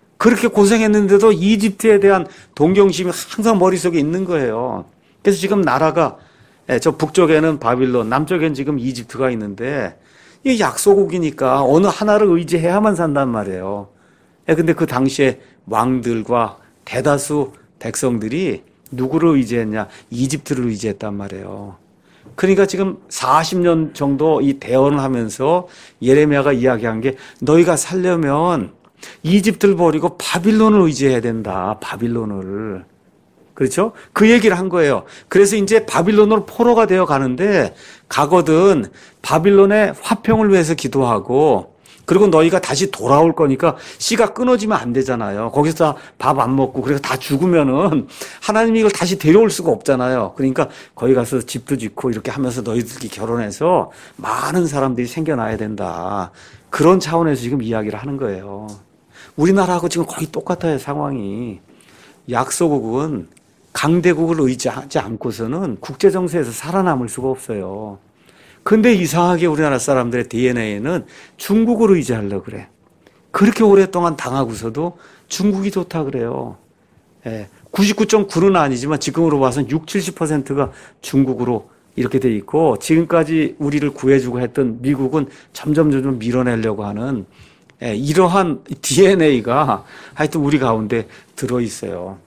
이집트에 대한 동경심이 항상 머릿속에 있는 거예요. 그래서 지금 나라가 저 북쪽에는 바빌론, 남쪽에는 지금 이집트가 있는데 이게 약소국이니까 어느 하나를 의지해야만 산단 말이에요. 근데 그 당시에 왕들과 대다수 백성들이 누구를 의지했냐? 이집트를 의지했단 말이에요. 그러니까 지금 40년 정도 이 대언을 하면서 예레미야가 이야기한 게 너희가 살려면 이집트를 버리고 바빌론을 의지해야 된다. 바빌론을. 그렇죠? 그 얘기를 한 거예요. 그래서 이제 바빌론으로 포로가 되어 가는데 가거든 바빌론의 화평을 위해서 기도하고 그리고 너희가 다시 돌아올 거니까 씨가 끊어지면 안 되잖아요. 거기서 밥 안 먹고 그래서 다 죽으면은 하나님이 이걸 다시 데려올 수가 없잖아요. 그러니까 거기 가서 집도 짓고 이렇게 하면서 너희들끼리 결혼해서 많은 사람들이 생겨나야 된다. 그런 차원에서 지금 이야기를 하는 거예요. 우리나라하고 지금 거의 똑같아요, 상황이. 약소국은 강대국을 의지하지 않고서는 국제정세에서 살아남을 수가 없어요. 근데 이상하게 우리나라 사람들의 DNA에는 중국을 의지하려고 그래. 그렇게 오랫동안 당하고서도 중국이 좋다 그래요. 99.9는 아니지만 지금으로 봐서는 60, 70%가 중국으로 이렇게 돼 있고, 지금까지 우리를 구해주고 했던 미국은 점점 밀어내려고 하는 이러한 DNA가 하여튼 우리 가운데 들어있어요.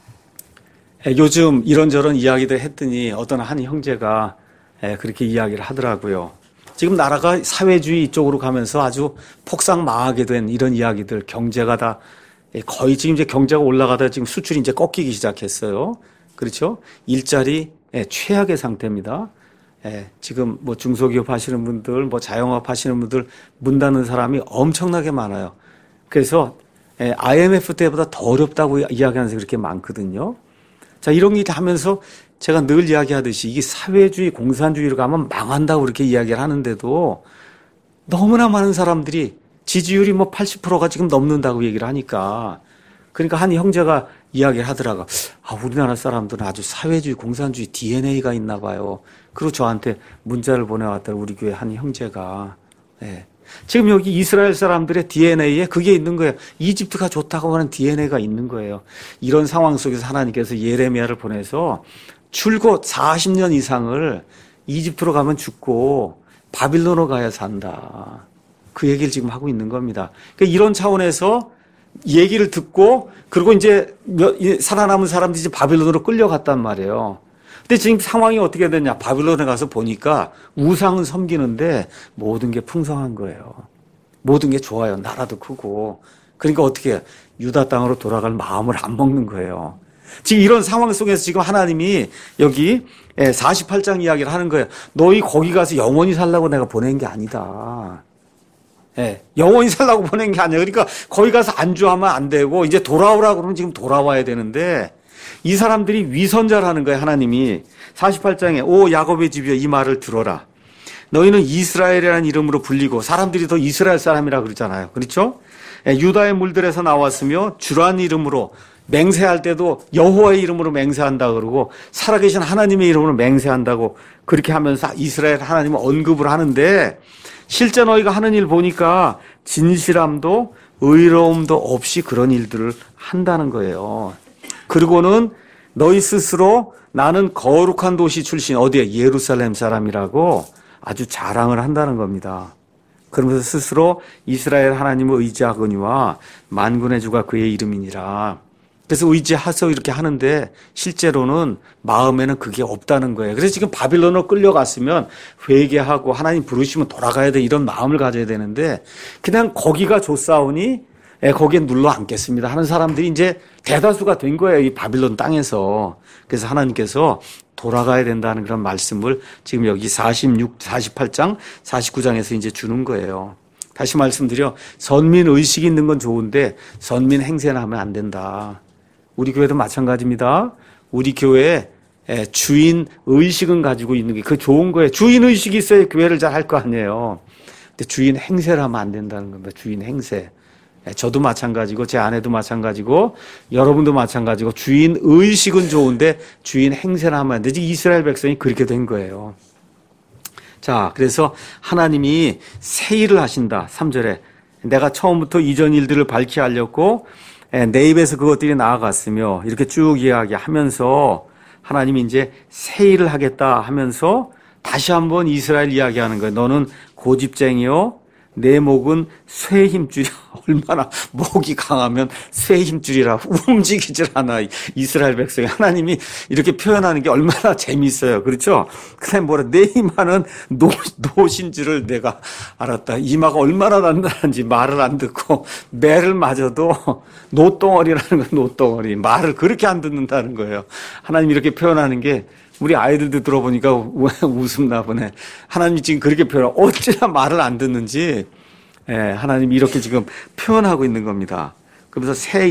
요즘 이런저런 이야기들 했더니 어떤 한 형제가 그렇게 이야기를 하더라고요. 지금 나라가 사회주의 쪽으로 가면서 아주 폭삭 망하게 된 이런 이야기들, 경제가 다 거의 지금 이제 경제가 올라가다 지금 수출이 이제 꺾이기 시작했어요. 그렇죠? 일자리 최악의 상태입니다. 지금 뭐 중소기업 하시는 분들, 뭐 자영업 하시는 분들 문 닫는 사람이 엄청나게 많아요. 그래서 IMF 때보다 더 어렵다고 이야기하는 사람이 그렇게 많거든요. 자, 이런 일 하면서 제가 늘 이야기하듯이 이게 사회주의, 공산주의로 가면 망한다고 그렇게 이야기를 하는데도 너무나 많은 사람들이 지지율이 뭐 80%가 지금 넘는다고 얘기를 하니까, 그러니까 한 형제가 이야기를 하더라고. 우리나라 사람들은 아주 사회주의, 공산주의 DNA가 있나 봐요. 그리고 저한테 문자를 보내왔더라고, 우리 교회 한 형제가. 지금 여기 이스라엘 사람들의 DNA에 그게 있는 거예요. 이집트가 좋다고 하는 DNA가 있는 거예요. 이런 상황 속에서 하나님께서 예레미야를 보내서 줄곧 40년 이상을 이집트로 가면 죽고 바빌론으로 가야 산다. 그 얘기를 지금 하고 있는 겁니다. 그러니까 이런 차원에서 얘기를 듣고, 그리고 이제 살아남은 사람들이 이제 바빌론으로 끌려갔단 말이에요. 근데 지금 상황이 어떻게 됐냐. 바빌론에 가서 보니까 우상은 섬기는데 모든 게 풍성한 거예요. 모든 게 좋아요. 나라도 크고. 그러니까 어떻게 해요? 유다 땅으로 돌아갈 마음을 안 먹는 거예요. 지금 이런 상황 속에서 지금 하나님이 여기 48장 이야기를 하는 거예요. 너희 거기 가서 영원히 살라고 내가 보낸 게 아니다. 영원히 살라고 보낸 게 아니에요. 그러니까 거기 가서 안주하면 안 되고 이제 돌아오라 그러면 지금 돌아와야 되는데, 이 사람들이 위선자라는 거예요. 하나님이 48장에 오 야곱의 집이여 이 말을 들어라. 너희는 이스라엘이라는 이름으로 불리고, 사람들이 더 이스라엘 사람이라 그러잖아요. 그렇죠? 유다의 물들에서 나왔으며 주란 이름으로 맹세할 때도 여호와의 이름으로 맹세한다 그러고, 살아계신 하나님의 이름으로 맹세한다고 그렇게 하면서 이스라엘 하나님을 언급을 하는데, 실제 너희가 하는 일 보니까 진실함도 의로움도 없이 그런 일들을 한다는 거예요. 그리고는 너희 스스로 나는 거룩한 도시 출신, 어디에? 예루살렘 사람이라고 아주 자랑을 한다는 겁니다. 그러면서 스스로 이스라엘 하나님을 의지하거니와 만군의 주가 그의 이름이니라. 그래서 의지해서 이렇게 하는데 실제로는 마음에는 그게 없다는 거예요. 그래서 지금 바빌론으로 끌려갔으면 회개하고 하나님 부르시면 돌아가야 돼, 이런 마음을 가져야 되는데, 그냥 거기가 좋사오니 거기에 눌러 앉겠습니다 하는 사람들이 이제 대다수가 된 거예요, 이 바빌론 땅에서. 그래서 하나님께서 돌아가야 된다는 그런 말씀을 지금 여기 48장, 49장에서 이제 주는 거예요. 다시 말씀드려, 선민 의식이 있는 건 좋은데 선민 행세는 하면 안 된다. 우리 교회도 마찬가지입니다. 우리 교회에 주인 의식은 가지고 있는 게 그 좋은 거예요. 주인 의식이 있어야 교회를 잘 할 거 아니에요. 근데 주인 행세를 하면 안 된다는 겁니다. 주인 행세. 저도 마찬가지고 제 아내도 마찬가지고 여러분도 마찬가지고 주인 의식은 좋은데 주인 행세를 하면 안 되지. 이스라엘 백성이 그렇게 된 거예요. 자, 그래서 하나님이 새 일을 하신다. 3절에 내가 처음부터 이전 일들을 밝히 알렸고 내 입에서 그것들이 나아갔으며, 이렇게 쭉 이야기하면서 하나님이 이제 새 일을 하겠다 하면서 다시 한번 이스라엘 이야기하는 거예요. 너는 고집쟁이요, 내 목은 쇠의 힘줄이야. 얼마나 목이 강하면 쇠의 힘줄이라 움직이질 않아. 이스라엘 백성이. 하나님이 이렇게 표현하는 게 얼마나 재미있어요. 그렇죠? 그다음에 뭐라, 내 이마는 노신 줄을 내가 알았다. 이마가 얼마나 단단한지 말을 안 듣고, 매를 맞아도 노덩어리라는 건 노덩어리. 말을 그렇게 안 듣는다는 거예요. 하나님이 이렇게 표현하는 게 우리 아이들도 들어보니까 웃음 나보네. 하나님이 지금 그렇게 표현하고 어찌나 말을 안 듣는지, 하나님이 이렇게 지금 표현하고 있는 겁니다. 그러면서 새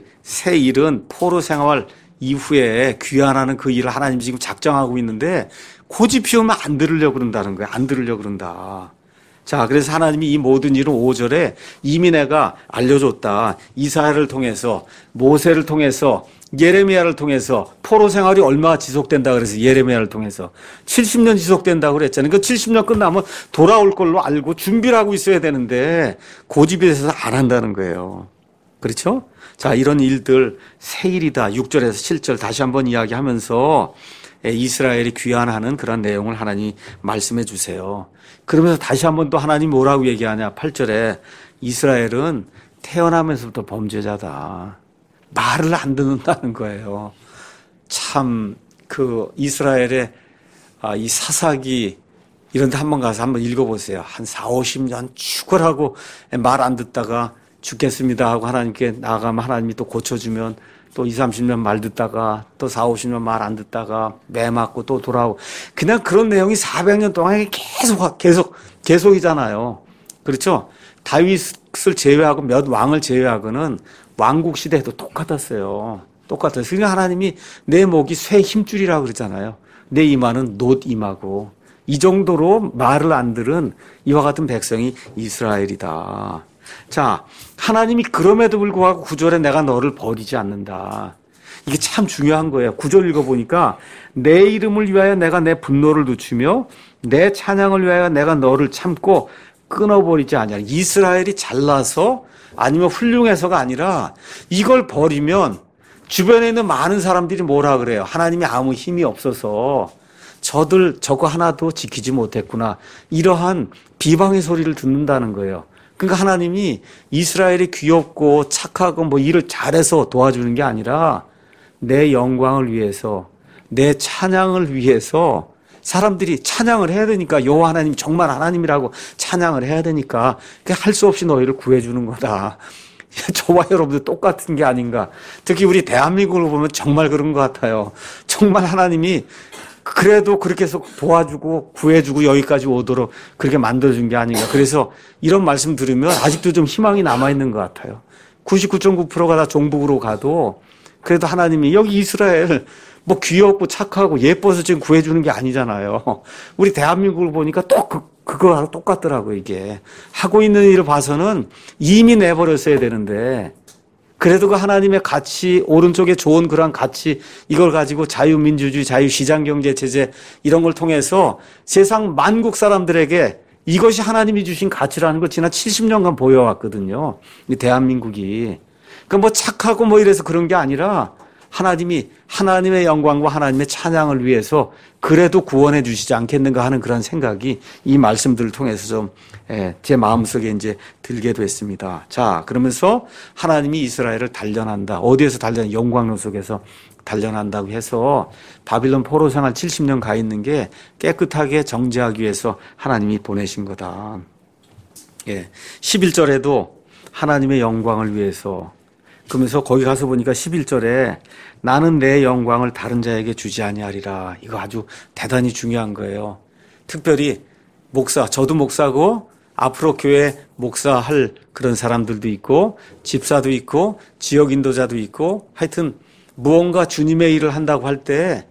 일은 포로 생활 이후에 귀환하는 그 일을 하나님이 지금 작정하고 있는데, 고집 피우면 안 들으려고 그런다는 거예요. 안 들으려고 그런다. 자, 그래서 하나님이 이 모든 일은 5절에 이미 내가 알려줬다. 이사야를 통해서, 모세를 통해서 예레미야를 통해서 포로 생활이 얼마나 지속된다 그래서 예레미야를 통해서 70년 지속된다고 그랬잖아요. 그 70년 끝나면 돌아올 걸로 알고 준비를 하고 있어야 되는데 고집이 있어서 안 한다는 거예요. 그렇죠? 자, 이런 일들 세일이다. 6절에서 7절 다시 한번 이야기하면서 이스라엘이 귀환하는 그런 내용을 하나님이 말씀해 주세요. 그러면서 다시 한번 또 하나님 뭐라고 얘기하냐. 8절에 이스라엘은 태어나면서부터 범죄자다. 말을 안 듣는다는 거예요. 참 그 이스라엘의 이 사사기 이런 데 한번 가서 한번 읽어보세요. 한 4, 50년 축월하고 말 안 듣다가 죽겠습니다 하고 하나님께 나가면 하나님이 또 고쳐주면 또 2, 30년 말 듣다가 또 4, 50년 말 안 듣다가 매 맞고 또 돌아오고 그냥 그런 내용이 400년 동안 계속이잖아요. 그렇죠? 다윗을 제외하고 몇 왕을 제외하고는 왕국 시대에도 똑같았어요. 똑같았어요. 그러니까 하나님이 내 목이 쇠 힘줄이라고 그러잖아요. 내 이마는 놋 이마고 이 정도로 말을 안 들은 이와 같은 백성이 이스라엘이다. 자, 하나님이 그럼에도 불구하고 9절에 내가 너를 버리지 않는다. 이게 참 중요한 거예요. 9절 읽어보니까 내 이름을 위하여 내가 내 분노를 늦추며 내 찬양을 위하여 내가 너를 참고 끊어버리지 않냐. 이스라엘이 잘나서 아니면 훌륭해서가 아니라 이걸 버리면 주변에 있는 많은 사람들이 뭐라 그래요. 하나님이 아무 힘이 없어서 저들 저거 하나도 지키지 못했구나. 이러한 비방의 소리를 듣는다는 거예요. 그러니까 하나님이 이스라엘이 귀엽고 착하고 뭐 일을 잘해서 도와주는 게 아니라 내 영광을 위해서 내 찬양을 위해서 사람들이 찬양을 해야 되니까 여호와 하나님 정말 하나님이라고 찬양을 해야 되니까 할 수 없이 너희를 구해주는 거다. 저와 여러분들 똑같은 게 아닌가. 특히 우리 대한민국을 보면 정말 그런 것 같아요. 정말 하나님이 그래도 그렇게 해서 도와주고 구해주고 여기까지 오도록 그렇게 만들어준 게 아닌가. 그래서 이런 말씀 들으면 아직도 좀 희망이 남아있는 것 같아요. 99.9%가 다 종북으로 가도 그래도 하나님이 여기 이스라엘 뭐 귀엽고 착하고 예뻐서 지금 구해주는 게 아니잖아요. 우리 대한민국을 보니까 또 그거하고 똑같더라고요, 이게. 하고 있는 일을 봐서는 이미 내버렸어야 되는데 그래도 그 하나님의 가치, 오른쪽에 좋은 그런 가치, 이걸 가지고 자유민주주의, 자유시장경제 체제 이런 걸 통해서 세상 만국 사람들에게 이것이 하나님이 주신 가치라는 걸 지난 70년간 보여왔거든요. 이 대한민국이. 그러니까 뭐 착하고 뭐 이래서 그런 게 아니라 하나님이 하나님의 영광과 하나님의 찬양을 위해서 그래도 구원해 주시지 않겠는가 하는 그런 생각이 이 말씀들을 통해서 좀 제 마음속에 이제 들게 됐습니다. 자, 그러면서 하나님이 이스라엘을 단련한다. 어디에서 단련? 영광로 속에서 단련한다고 해서 바빌론 포로 생활 70년 가 있는 게 깨끗하게 정죄하기 위해서 하나님이 보내신 거다. 11절에도 하나님의 영광을 위해서 그러면서 거기 가서 보니까 11절에 나는 내 영광을 다른 자에게 주지 아니하리라. 이거 아주 대단히 중요한 거예요. 특별히 목사, 저도 목사고 앞으로 교회 목사할 그런 사람들도 있고 집사도 있고 지역 인도자도 있고 하여튼 무언가 주님의 일을 한다고 할 때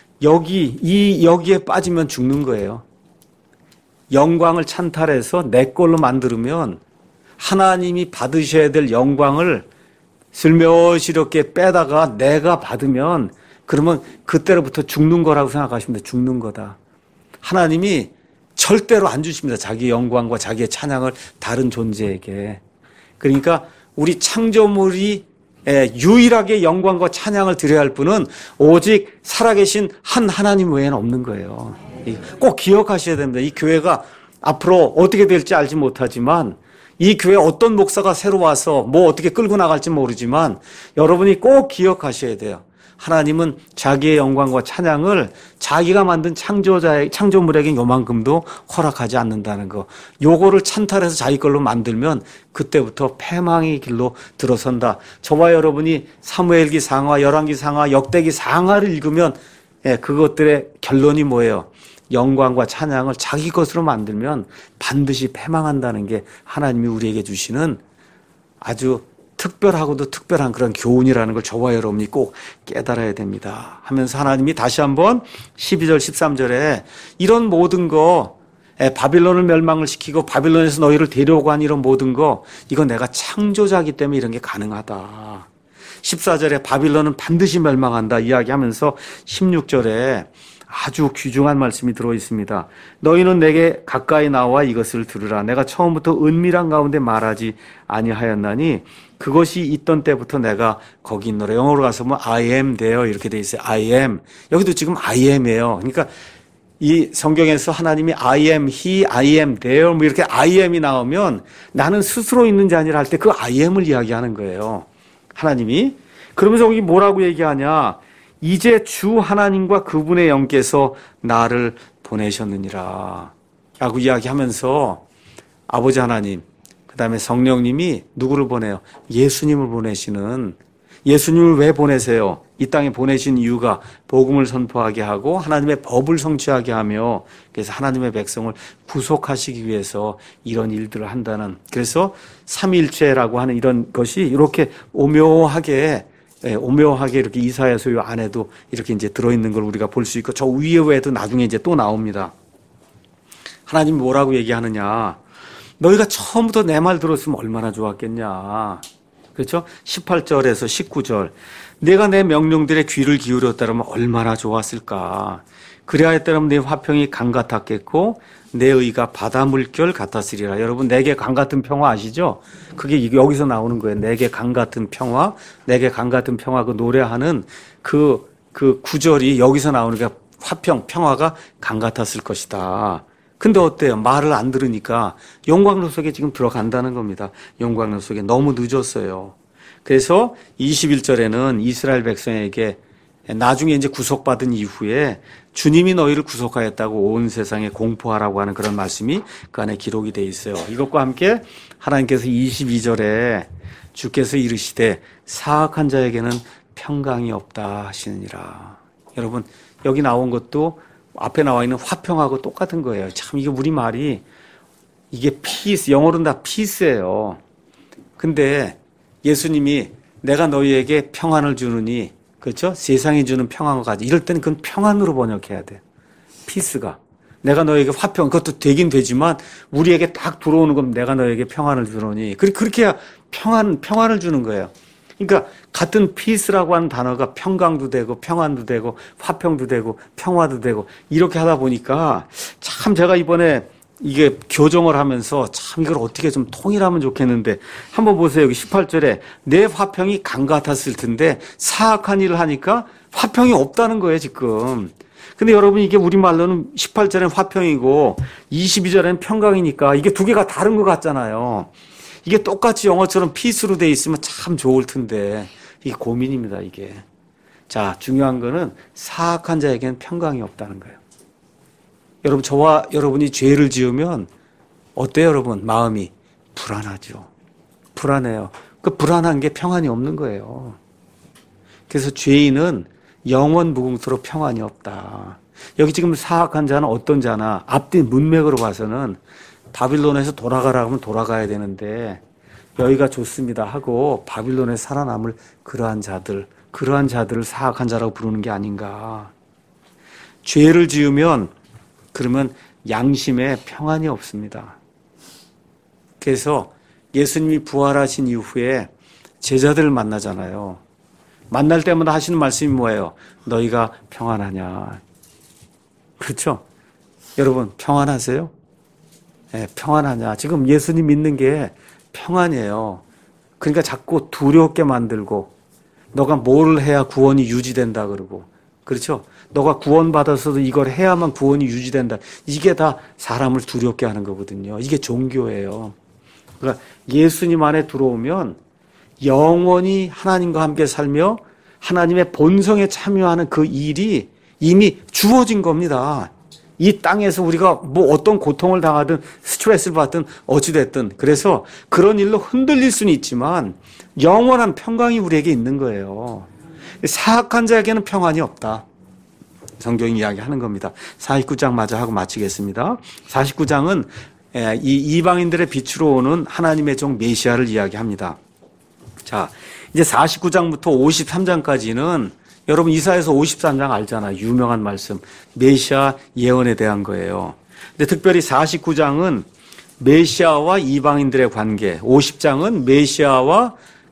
여기에 빠지면 죽는 거예요. 영광을 찬탈해서 내 걸로 만들면 하나님이 받으셔야 될 영광을 슬며시 이렇게 빼다가 내가 받으면 그러면 그때로부터 죽는 거라고 생각하시면 돼요. 죽는 거다. 하나님이 절대로 안 주십니다. 자기 영광과 자기의 찬양을 다른 존재에게. 그러니까 우리 창조물이 유일하게 영광과 찬양을 드려야 할 분은 오직 살아계신 한 하나님 외에는 없는 거예요. 꼭 기억하셔야 됩니다. 이 교회가 앞으로 어떻게 될지 알지 못하지만 이 교회 어떤 목사가 새로 와서 뭐 어떻게 끌고 나갈지 모르지만 여러분이 꼭 기억하셔야 돼요. 하나님은 자기의 영광과 찬양을 자기가 만든 창조물에게 요만큼도 허락하지 않는다는 거. 요거를 찬탈해서 자기 걸로 만들면 그때부터 패망의 길로 들어선다. 저와 여러분이 사무엘기 상하, 열왕기 상하, 역대기 상하를 읽으면 그것들의 결론이 뭐예요? 영광과 찬양을 자기 것으로 만들면 반드시 패망한다는 게 하나님이 우리에게 주시는 아주 특별하고도 특별한 그런 교훈이라는 걸 저와 여러분이 꼭 깨달아야 됩니다. 하면서 하나님이 다시 한번 12절 13절에 이런 모든 거 바빌론을 멸망을 시키고 바빌론에서 너희를 데려오고 한 이런 모든 거 이건 내가 창조자이기 때문에 이런 게 가능하다. 14절에 바빌론은 반드시 멸망한다 이야기하면서 16절에 아주 귀중한 말씀이 들어 있습니다. 너희는 내게 가까이 나와 이것을 들으라. 내가 처음부터 은밀한 가운데 말하지 아니하였나니 그것이 있던 때부터 내가 거기 있노라. 영어로 가서 뭐 I am there 이렇게 돼 있어요. I am. 여기도 지금 I am이에요. 그러니까 이 성경에서 하나님이 I am he, I am there 뭐 이렇게 I am이 나오면 나는 스스로 있는 자 아니라 할 때 그 I am을 이야기하는 거예요. 하나님이. 그러면서 여기 뭐라고 얘기하냐. 이제 주 하나님과 그분의 영께서 나를 보내셨느니라 라고 이야기하면서 아버지 하나님, 그 다음에 성령님이 누구를 보내요? 예수님을 보내시는, 예수님을 왜 보내세요? 이 땅에 보내신 이유가 복음을 선포하게 하고 하나님의 법을 성취하게 하며 그래서 하나님의 백성을 구속하시기 위해서 이런 일들을 한다는, 그래서 삼위일체라고 하는 이런 것이 이렇게 오묘하게 이렇게 이사야서 요 안에도 이렇게 이제 들어있는 걸 우리가 볼 수 있고 저 위에도 나중에 이제 또 나옵니다. 하나님이 뭐라고 얘기하느냐. 너희가 처음부터 내 말 들었으면 얼마나 좋았겠냐. 그렇죠? 18절에서 19절. 내가 내 명령들의 귀를 기울였다면 얼마나 좋았을까. 그래야 했다면 내 화평이 강 같았겠고 내 의가 바다 물결 같았으리라. 여러분 내게 강 같은 평화 아시죠? 그게 여기서 나오는 거예요. 내게 강 같은 평화, 내게 강 같은 평화 그 노래하는 그 구절이 여기서 나오는 게 화평, 평화가 강 같았을 것이다. 근데 어때요? 말을 안 들으니까 영광로 속에 지금 들어간다는 겁니다. 영광로 속에 너무 늦었어요. 그래서 21절에는 이스라엘 백성에게 나중에 이제 구속받은 이후에 주님이 너희를 구속하였다고 온 세상에 공포하라고 하는 그런 말씀이 그 안에 기록이 되어 있어요. 이것과 함께 하나님께서 22절에 주께서 이르시되 사악한 자에게는 평강이 없다 하시느니라. 여러분 여기 나온 것도 앞에 나와 있는 화평하고 똑같은 거예요. 참 이게 우리말이 이게 피스, 영어로는 다 피스예요. 근데 예수님이 내가 너희에게 평안을 주느니 그렇죠? 세상이 주는 평안과 같이. 이럴 때는 그건 평안으로 번역해야 돼. 피스가. 내가 너에게 화평, 그것도 되긴 되지만 우리에게 딱 들어오는 건 내가 너에게 평안을 주노니. 그렇게 해야 평안을 주는 거예요. 그러니까 같은 피스라고 하는 단어가 평강도 되고 평안도 되고 화평도 되고 평화도 되고 이렇게 하다 보니까 참 제가 이번에 이게 교정을 하면서 참 이걸 어떻게 좀 통일하면 좋겠는데 한번 보세요. 여기 18절에 내 화평이 강 같았을 텐데 사악한 일을 하니까 화평이 없다는 거예요 지금. 근데 여러분 이게 우리말로는 18절엔 화평이고 22절엔 평강이니까 이게 두 개가 다른 것 같잖아요. 이게 똑같이 영어처럼 피스로 돼 있으면 참 좋을 텐데 이게 고민입니다 이게. 자 중요한 거는 사악한 자에게는 평강이 없다는 거예요. 여러분 저와 여러분이 죄를 지으면 어때요 여러분? 마음이 불안하죠. 불안해요. 그 불안한 게 평안이 없는 거예요. 그래서 죄인은 영원 무궁토로 평안이 없다. 여기 지금 사악한 자는 어떤 자나 앞뒤 문맥으로 봐서는 바빌론에서 돌아가라 하면 돌아가야 되는데 여기가 좋습니다 하고 바빌론에 살아남을 그러한 자들을 사악한 자라고 부르는 게 아닌가. 죄를 지으면 그러면 양심에 평안이 없습니다. 그래서 예수님이 부활하신 이후에 제자들을 만나잖아요. 만날 때마다 하시는 말씀이 뭐예요? 너희가 평안하냐. 그렇죠? 여러분 평안하세요? 네, 평안하냐. 지금 예수님 믿는 게 평안이에요. 그러니까 자꾸 두렵게 만들고 너가 뭘 해야 구원이 유지된다 그러고 그렇죠? 너가 구원받아서도 이걸 해야만 구원이 유지된다. 이게 다 사람을 두렵게 하는 거거든요. 이게 종교예요. 그러니까 예수님 안에 들어오면 영원히 하나님과 함께 살며 하나님의 본성에 참여하는 그 일이 이미 주어진 겁니다. 이 땅에서 우리가 뭐 어떤 고통을 당하든 스트레스를 받든 어찌됐든 그래서 그런 일로 흔들릴 수는 있지만 영원한 평강이 우리에게 있는 거예요. 사악한 자에게는 평안이 없다. 성경이 이야기하는 겁니다. 49장 마저 하고 마치겠습니다. 49장은 이 이방인들의 빛으로 오는 하나님의 종 메시아를 이야기합니다. 자, 이제 49장부터 53장까지는 여러분 이사야서 53장 알잖아요. 유명한 말씀. 메시아 예언에 대한 거예요. 근데 특별히 49장은 메시아와 이방인들의 관계, 50장은 메시아와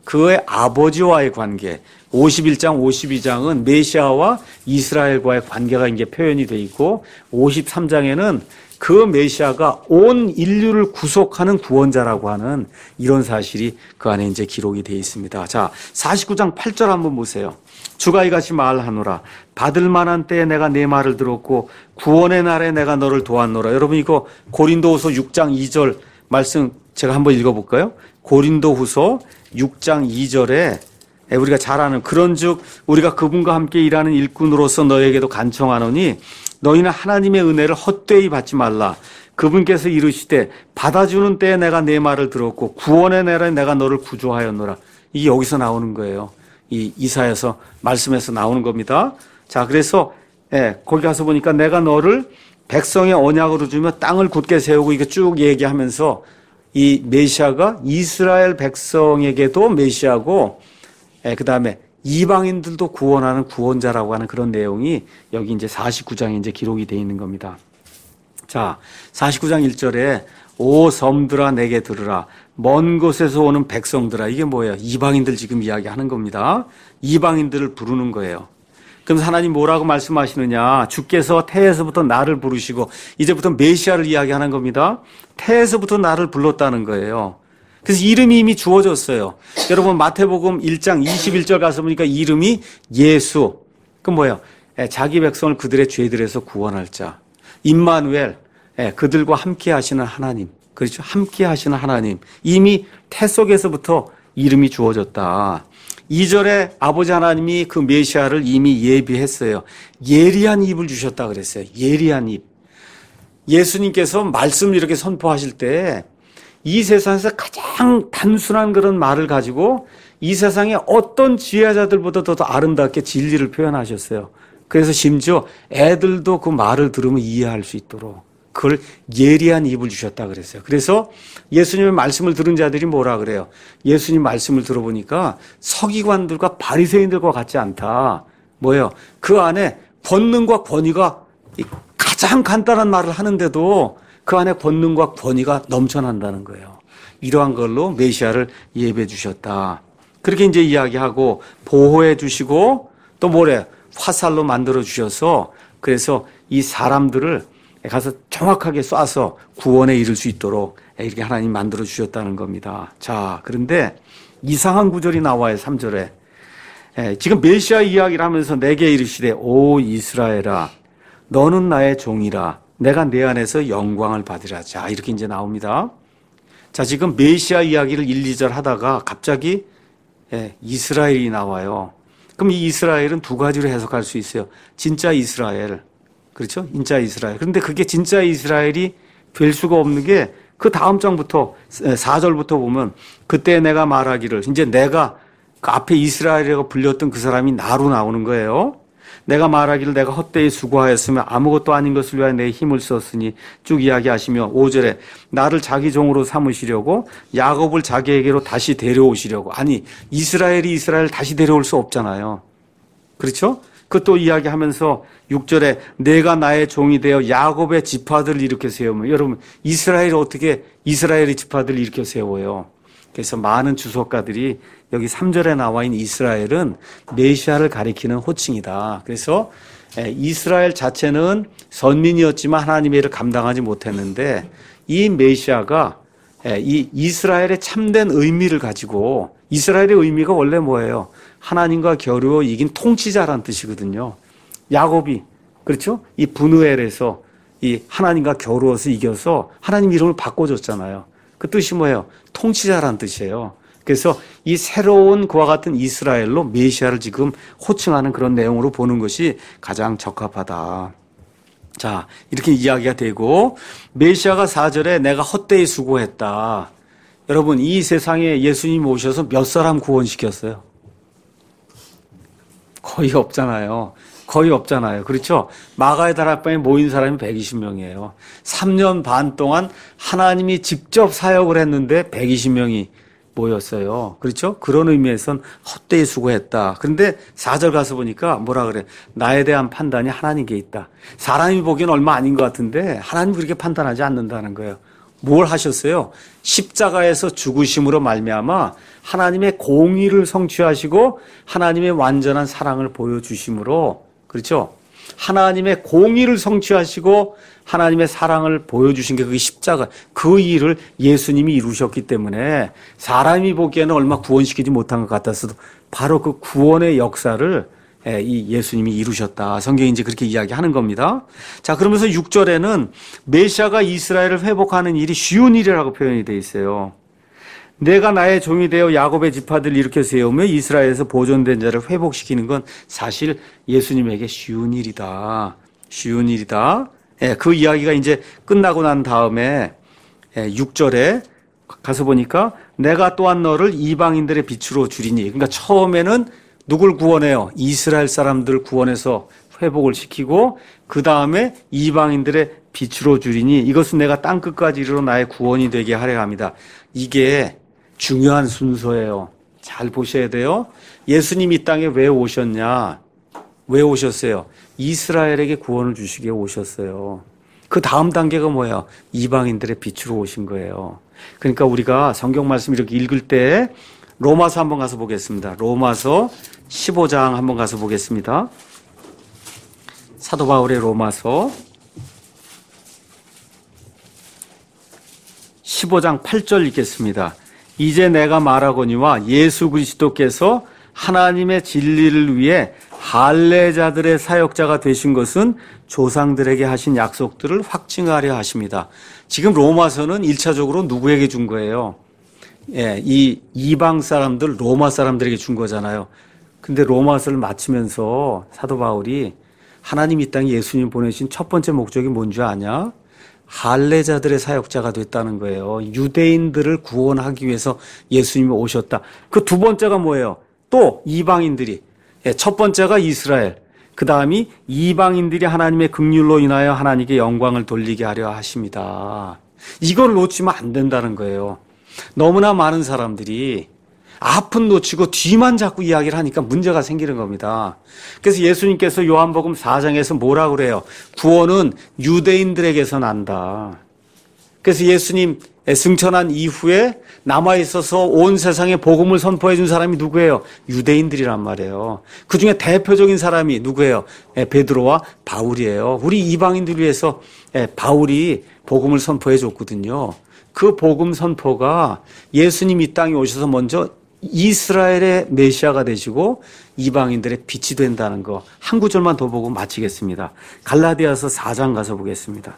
그의 아버지와의 관계. 51장, 52장은 메시아와 이스라엘과의 관계가 이제 표현이 돼 있고 53장에는 그 메시아가 온 인류를 구속하는 구원자라고 하는 이런 사실이 그 안에 이제 기록이 되어 있습니다. 자, 49장 8절 한번 보세요. 주가 이같이 말하노라. 받을 만한 때에 내가 내 말을 들었고 구원의 날에 내가 너를 도왔노라. 여러분 이거 고린도후서 6장 2절 말씀 제가 한번 읽어볼까요? 고린도후서 6장 2절에 우리가 잘 아는 그런즉 우리가 그분과 함께 일하는 일꾼으로서 너에게도 간청하노니 너희는 하나님의 은혜를 헛되이 받지 말라. 그분께서 이르시되 받아주는 때에 내가 내 말을 들었고 구원의 날에 내가 너를 구조하였노라. 이게 여기서 나오는 거예요. 이 이사야서 말씀에서 나오는 겁니다. 자, 그래서 거기 가서 보니까 내가 너를 백성의 언약으로 주며 땅을 굳게 세우고 이거 쭉 얘기하면서 이 메시아가 이스라엘 백성에게도 메시아고 그 다음에 이방인들도 구원하는 구원자라고 하는 그런 내용이 여기 이제 49장에 이제 기록이 되어 있는 겁니다. 자, 49장 1절에 오 섬들아 내게 들으라. 먼 곳에서 오는 백성들아. 이게 뭐예요? 이방인들 지금 이야기하는 겁니다. 이방인들을 부르는 거예요. 그럼 하나님 뭐라고 말씀하시느냐? 주께서 태에서부터 나를 부르시고 이제부터 메시아를 이야기하는 겁니다. 태에서부터 나를 불렀다는 거예요. 그래서 이름이 이미 주어졌어요. 여러분 마태복음 1장 21절 가서 보니까 이름이 예수. 그 뭐예요? 자기 백성을 그들의 죄들에서 구원할 자. 임마누엘. 그들과 함께 하시는 하나님. 그렇죠? 함께 하시는 하나님. 이미 태 속에서부터 이름이 주어졌다. 2절에 아버지 하나님이 그 메시아를 이미 예비했어요. 예리한 입을 주셨다 그랬어요. 예리한 입. 예수님께서 말씀을 이렇게 선포하실 때 이 세상에서 가장 단순한 그런 말을 가지고 이 세상의 어떤 지혜자들보다 더 아름답게 진리를 표현하셨어요. 그래서 심지어 애들도 그 말을 들으면 이해할 수 있도록 그걸 예리한 입을 주셨다 그랬어요. 그래서 예수님의 말씀을 들은 자들이 뭐라 그래요? 예수님 말씀을 들어보니까 서기관들과 바리새인들과 같지 않다. 뭐예요? 그 안에 권능과 권위가 가장 간단한 말을 하는데도 그 안에 권능과 권위가 넘쳐난다는 거예요. 이러한 걸로 메시아를 예배해 주셨다. 그렇게 이제 이야기하고 보호해 주시고 또 뭐래? 화살로 만들어 주셔서 그래서 이 사람들을 가서 정확하게 쏴서 구원에 이를 수 있도록 이렇게 하나님 만들어 주셨다는 겁니다. 자, 그런데 이상한 구절이 나와요. 3절에. 지금 메시아 이야기를 하면서 내게 이르시되 오 이스라엘아 너는 나의 종이라 내가 내 안에서 영광을 받으라. 자, 이렇게 이제 나옵니다. 자, 지금 메시아 이야기를 1, 2절 하다가 갑자기 이스라엘이 나와요. 그럼 이 이스라엘은 두 가지로 해석할 수 있어요. 진짜 이스라엘. 그렇죠? 진짜 이스라엘. 그런데 그게 진짜 이스라엘이 될 수가 없는 게 그 다음 장부터 4절부터 보면 그때 내가 말하기를 이제 내가 그 앞에 이스라엘이라고 불렸던 그 사람이 나로 나오는 거예요. 내가 말하기를 내가 헛되이 수고하였으며 아무것도 아닌 것을 위하여 내 힘을 썼으니 쭉 이야기하시며 5절에 나를 자기 종으로 삼으시려고 야곱을 자기에게로 다시 데려오시려고. 아니 이스라엘이 이스라엘 다시 데려올 수 없잖아요. 그렇죠? 그것도 이야기하면서 6절에 내가 나의 종이 되어 야곱의 지파들을 일으켜 세우면 여러분 이스라엘이 어떻게 이스라엘의 지파들을 일으켜 세워요? 그래서 많은 주석가들이 여기 3절에 나와 있는 이스라엘은 메시아를 가리키는 호칭이다. 그래서 이스라엘 자체는 선민이었지만 하나님의 일을 감당하지 못했는데 이 메시아가 이 이스라엘의 참된 의미를 가지고 이스라엘의 의미가 원래 뭐예요? 하나님과 겨루어 이긴 통치자라는 뜻이거든요. 야곱이 그렇죠? 이 분우엘에서 이 하나님과 겨루어서 이겨서 하나님 이름을 바꿔줬잖아요. 그 뜻이 뭐예요? 통치자라는 뜻이에요. 그래서 이 새로운 그와 같은 이스라엘로 메시아를 지금 호칭하는 그런 내용으로 보는 것이 가장 적합하다. 자, 이렇게 이야기가 되고 메시아가 4절에 내가 헛되이 수고했다. 여러분 이 세상에 예수님이 오셔서 몇 사람 구원시켰어요? 거의 없잖아요. 거의 없잖아요. 그렇죠? 마가의 다락방에 모인 사람이 120명이에요. 3년 반 동안 하나님이 직접 사역을 했는데 120명이 모였어요. 그렇죠? 그런 의미에선 헛되이 수고했다. 그런데 4절 가서 보니까 뭐라 그래? 나에 대한 판단이 하나님께 있다. 사람이 보기엔 얼마 아닌 것 같은데 하나님 그렇게 판단하지 않는다는 거예요. 뭘 하셨어요? 십자가에서 죽으심으로 말미암아 하나님의 공의를 성취하시고 하나님의 완전한 사랑을 보여주심으로, 그렇죠? 하나님의 공의를 성취하시고 하나님의 사랑을 보여주신 게 그 십자가, 그 일을 예수님이 이루셨기 때문에 사람이 보기에는 얼마 구원시키지 못한 것 같았어도 바로 그 구원의 역사를 이 예수님이 이루셨다. 성경이 이제 그렇게 이야기하는 겁니다. 자, 그러면서 6절에는 메시아가 이스라엘을 회복하는 일이 쉬운 일이라고 표현이 되어 있어요. 내가 나의 종이 되어 야곱의 지파들을 일으켜 세우며 이스라엘에서 보존된 자를 회복시키는 건 사실 예수님에게 쉬운 일이다. 쉬운 일이다. 그 이야기가 이제 끝나고 난 다음에 6절에 가서 보니까 내가 또한 너를 이방인들의 빛으로 주리니. 그러니까 처음에는 누굴 구원해요? 이스라엘 사람들을 구원해서 회복을 시키고 그 다음에 이방인들의 빛으로 주리니 이것은 내가 땅끝까지 이르러 나의 구원이 되게 하려 합니다. 이게 중요한 순서예요. 잘 보셔야 돼요. 예수님 이 땅에 왜 오셨냐? 왜 오셨어요? 이스라엘에게 구원을 주시기에 오셨어요. 그 다음 단계가 뭐예요? 이방인들의 빛으로 오신 거예요. 그러니까 우리가 성경 말씀 이렇게 읽을 때 로마서 한번 가서 보겠습니다. 로마서 15장 한번 가서 보겠습니다. 사도 바울의 로마서 15장 8절 읽겠습니다. 이제 내가 말하거니와 예수 그리스도께서 하나님의 진리를 위해 할례자들의 사역자가 되신 것은 조상들에게 하신 약속들을 확증하려 하십니다. 지금 로마서는 1차적으로 누구에게 준 거예요? 이 이방 사람들, 로마 사람들에게 준 거잖아요. 근데 로마서를 마치면서 사도 바울이 하나님 이 땅에 예수님 보내신 첫 번째 목적이 뭔지 아냐? 할례자들의 사역자가 됐다는 거예요. 유대인들을 구원하기 위해서 예수님이 오셨다. 그 두 번째가 뭐예요? 또 이방인들이. 첫 번째가 이스라엘. 그 다음이 이방인들이 하나님의 긍휼로 인하여 하나님께 영광을 돌리게 하려 하십니다. 이걸 놓치면 안 된다는 거예요. 너무나 많은 사람들이 앞은 놓치고 뒤만 자꾸 이야기를 하니까 문제가 생기는 겁니다. 그래서 예수님께서 요한복음 4장에서 뭐라고 그래요? 구원은 유대인들에게서 난다. 그래서 예수님 승천한 이후에 남아있어서 온 세상에 복음을 선포해 준 사람이 누구예요? 유대인들이란 말이에요. 그중에 대표적인 사람이 누구예요? 베드로와 바울이에요. 우리 이방인들 위해서 바울이 복음을 선포해 줬거든요. 그 복음 선포가 예수님 이 땅에 오셔서 먼저 이스라엘의 메시아가 되시고 이방인들의 빛이 된다는 거. 한 구절만 더 보고 마치겠습니다. 갈라디아서 4장 가서 보겠습니다.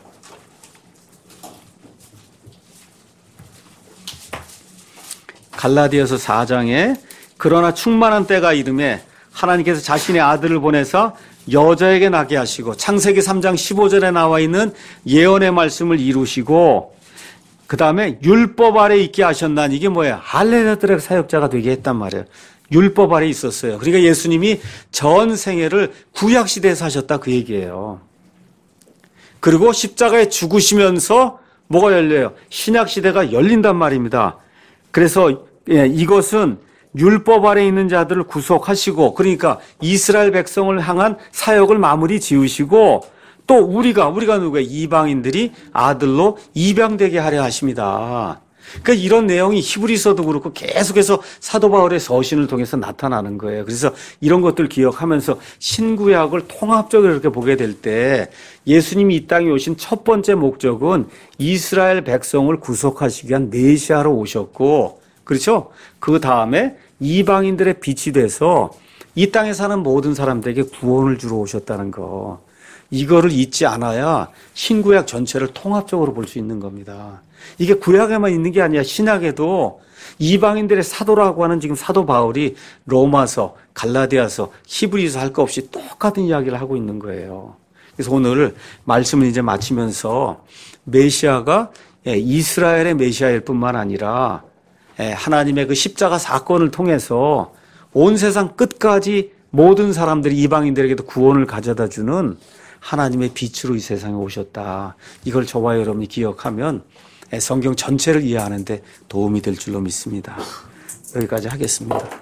갈라디아서 4장에 그러나 충만한 때가 이름에 하나님께서 자신의 아들을 보내사 여자에게 나게 하시고 창세기 3장 15절에 나와 있는 예언의 말씀을 이루시고 그 다음에 율법 아래 있게 하셨나니 이게 뭐예요? 할례자들의 사역자가 되게 했단 말이에요. 율법 아래 있었어요. 그러니까 예수님이 전 생애를 구약시대에 사셨다 그 얘기예요. 그리고 십자가에 죽으시면서 뭐가 열려요? 신약시대가 열린단 말입니다. 그래서 이것은 율법 아래 있는 자들을 구속하시고 그러니까 이스라엘 백성을 향한 사역을 마무리 지으시고 또 우리가 누구예요? 이방인들이 아들로 입양되게 하려 하십니다. 그러니까 이런 내용이 히브리서도 그렇고 계속해서 사도 바울의 서신을 통해서 나타나는 거예요. 그래서 이런 것들 기억하면서 신구약을 통합적으로 이렇게 보게 될 때 예수님이 이 땅에 오신 첫 번째 목적은 이스라엘 백성을 구속하시기 위한 메시아로 오셨고 그렇죠? 그 다음에 이방인들의 빛이 돼서 이 땅에 사는 모든 사람들에게 구원을 주러 오셨다는 거. 이거를 잊지 않아야 신구약 전체를 통합적으로 볼 수 있는 겁니다. 이게 구약에만 있는 게 아니라 신약에도 이방인들의 사도라고 하는 지금 사도 바울이 로마서, 갈라디아서, 히브리서 할 거 없이 똑같은 이야기를 하고 있는 거예요. 그래서 오늘 말씀을 이제 마치면서 메시아가 이스라엘의 메시아일 뿐만 아니라 하나님의 그 십자가 사건을 통해서 온 세상 끝까지 모든 사람들이 이방인들에게도 구원을 가져다 주는 하나님의 빛으로 이 세상에 오셨다. 이걸 저와 여러분이 기억하면 성경 전체를 이해하는 데 도움이 될 줄로 믿습니다. 여기까지 하겠습니다.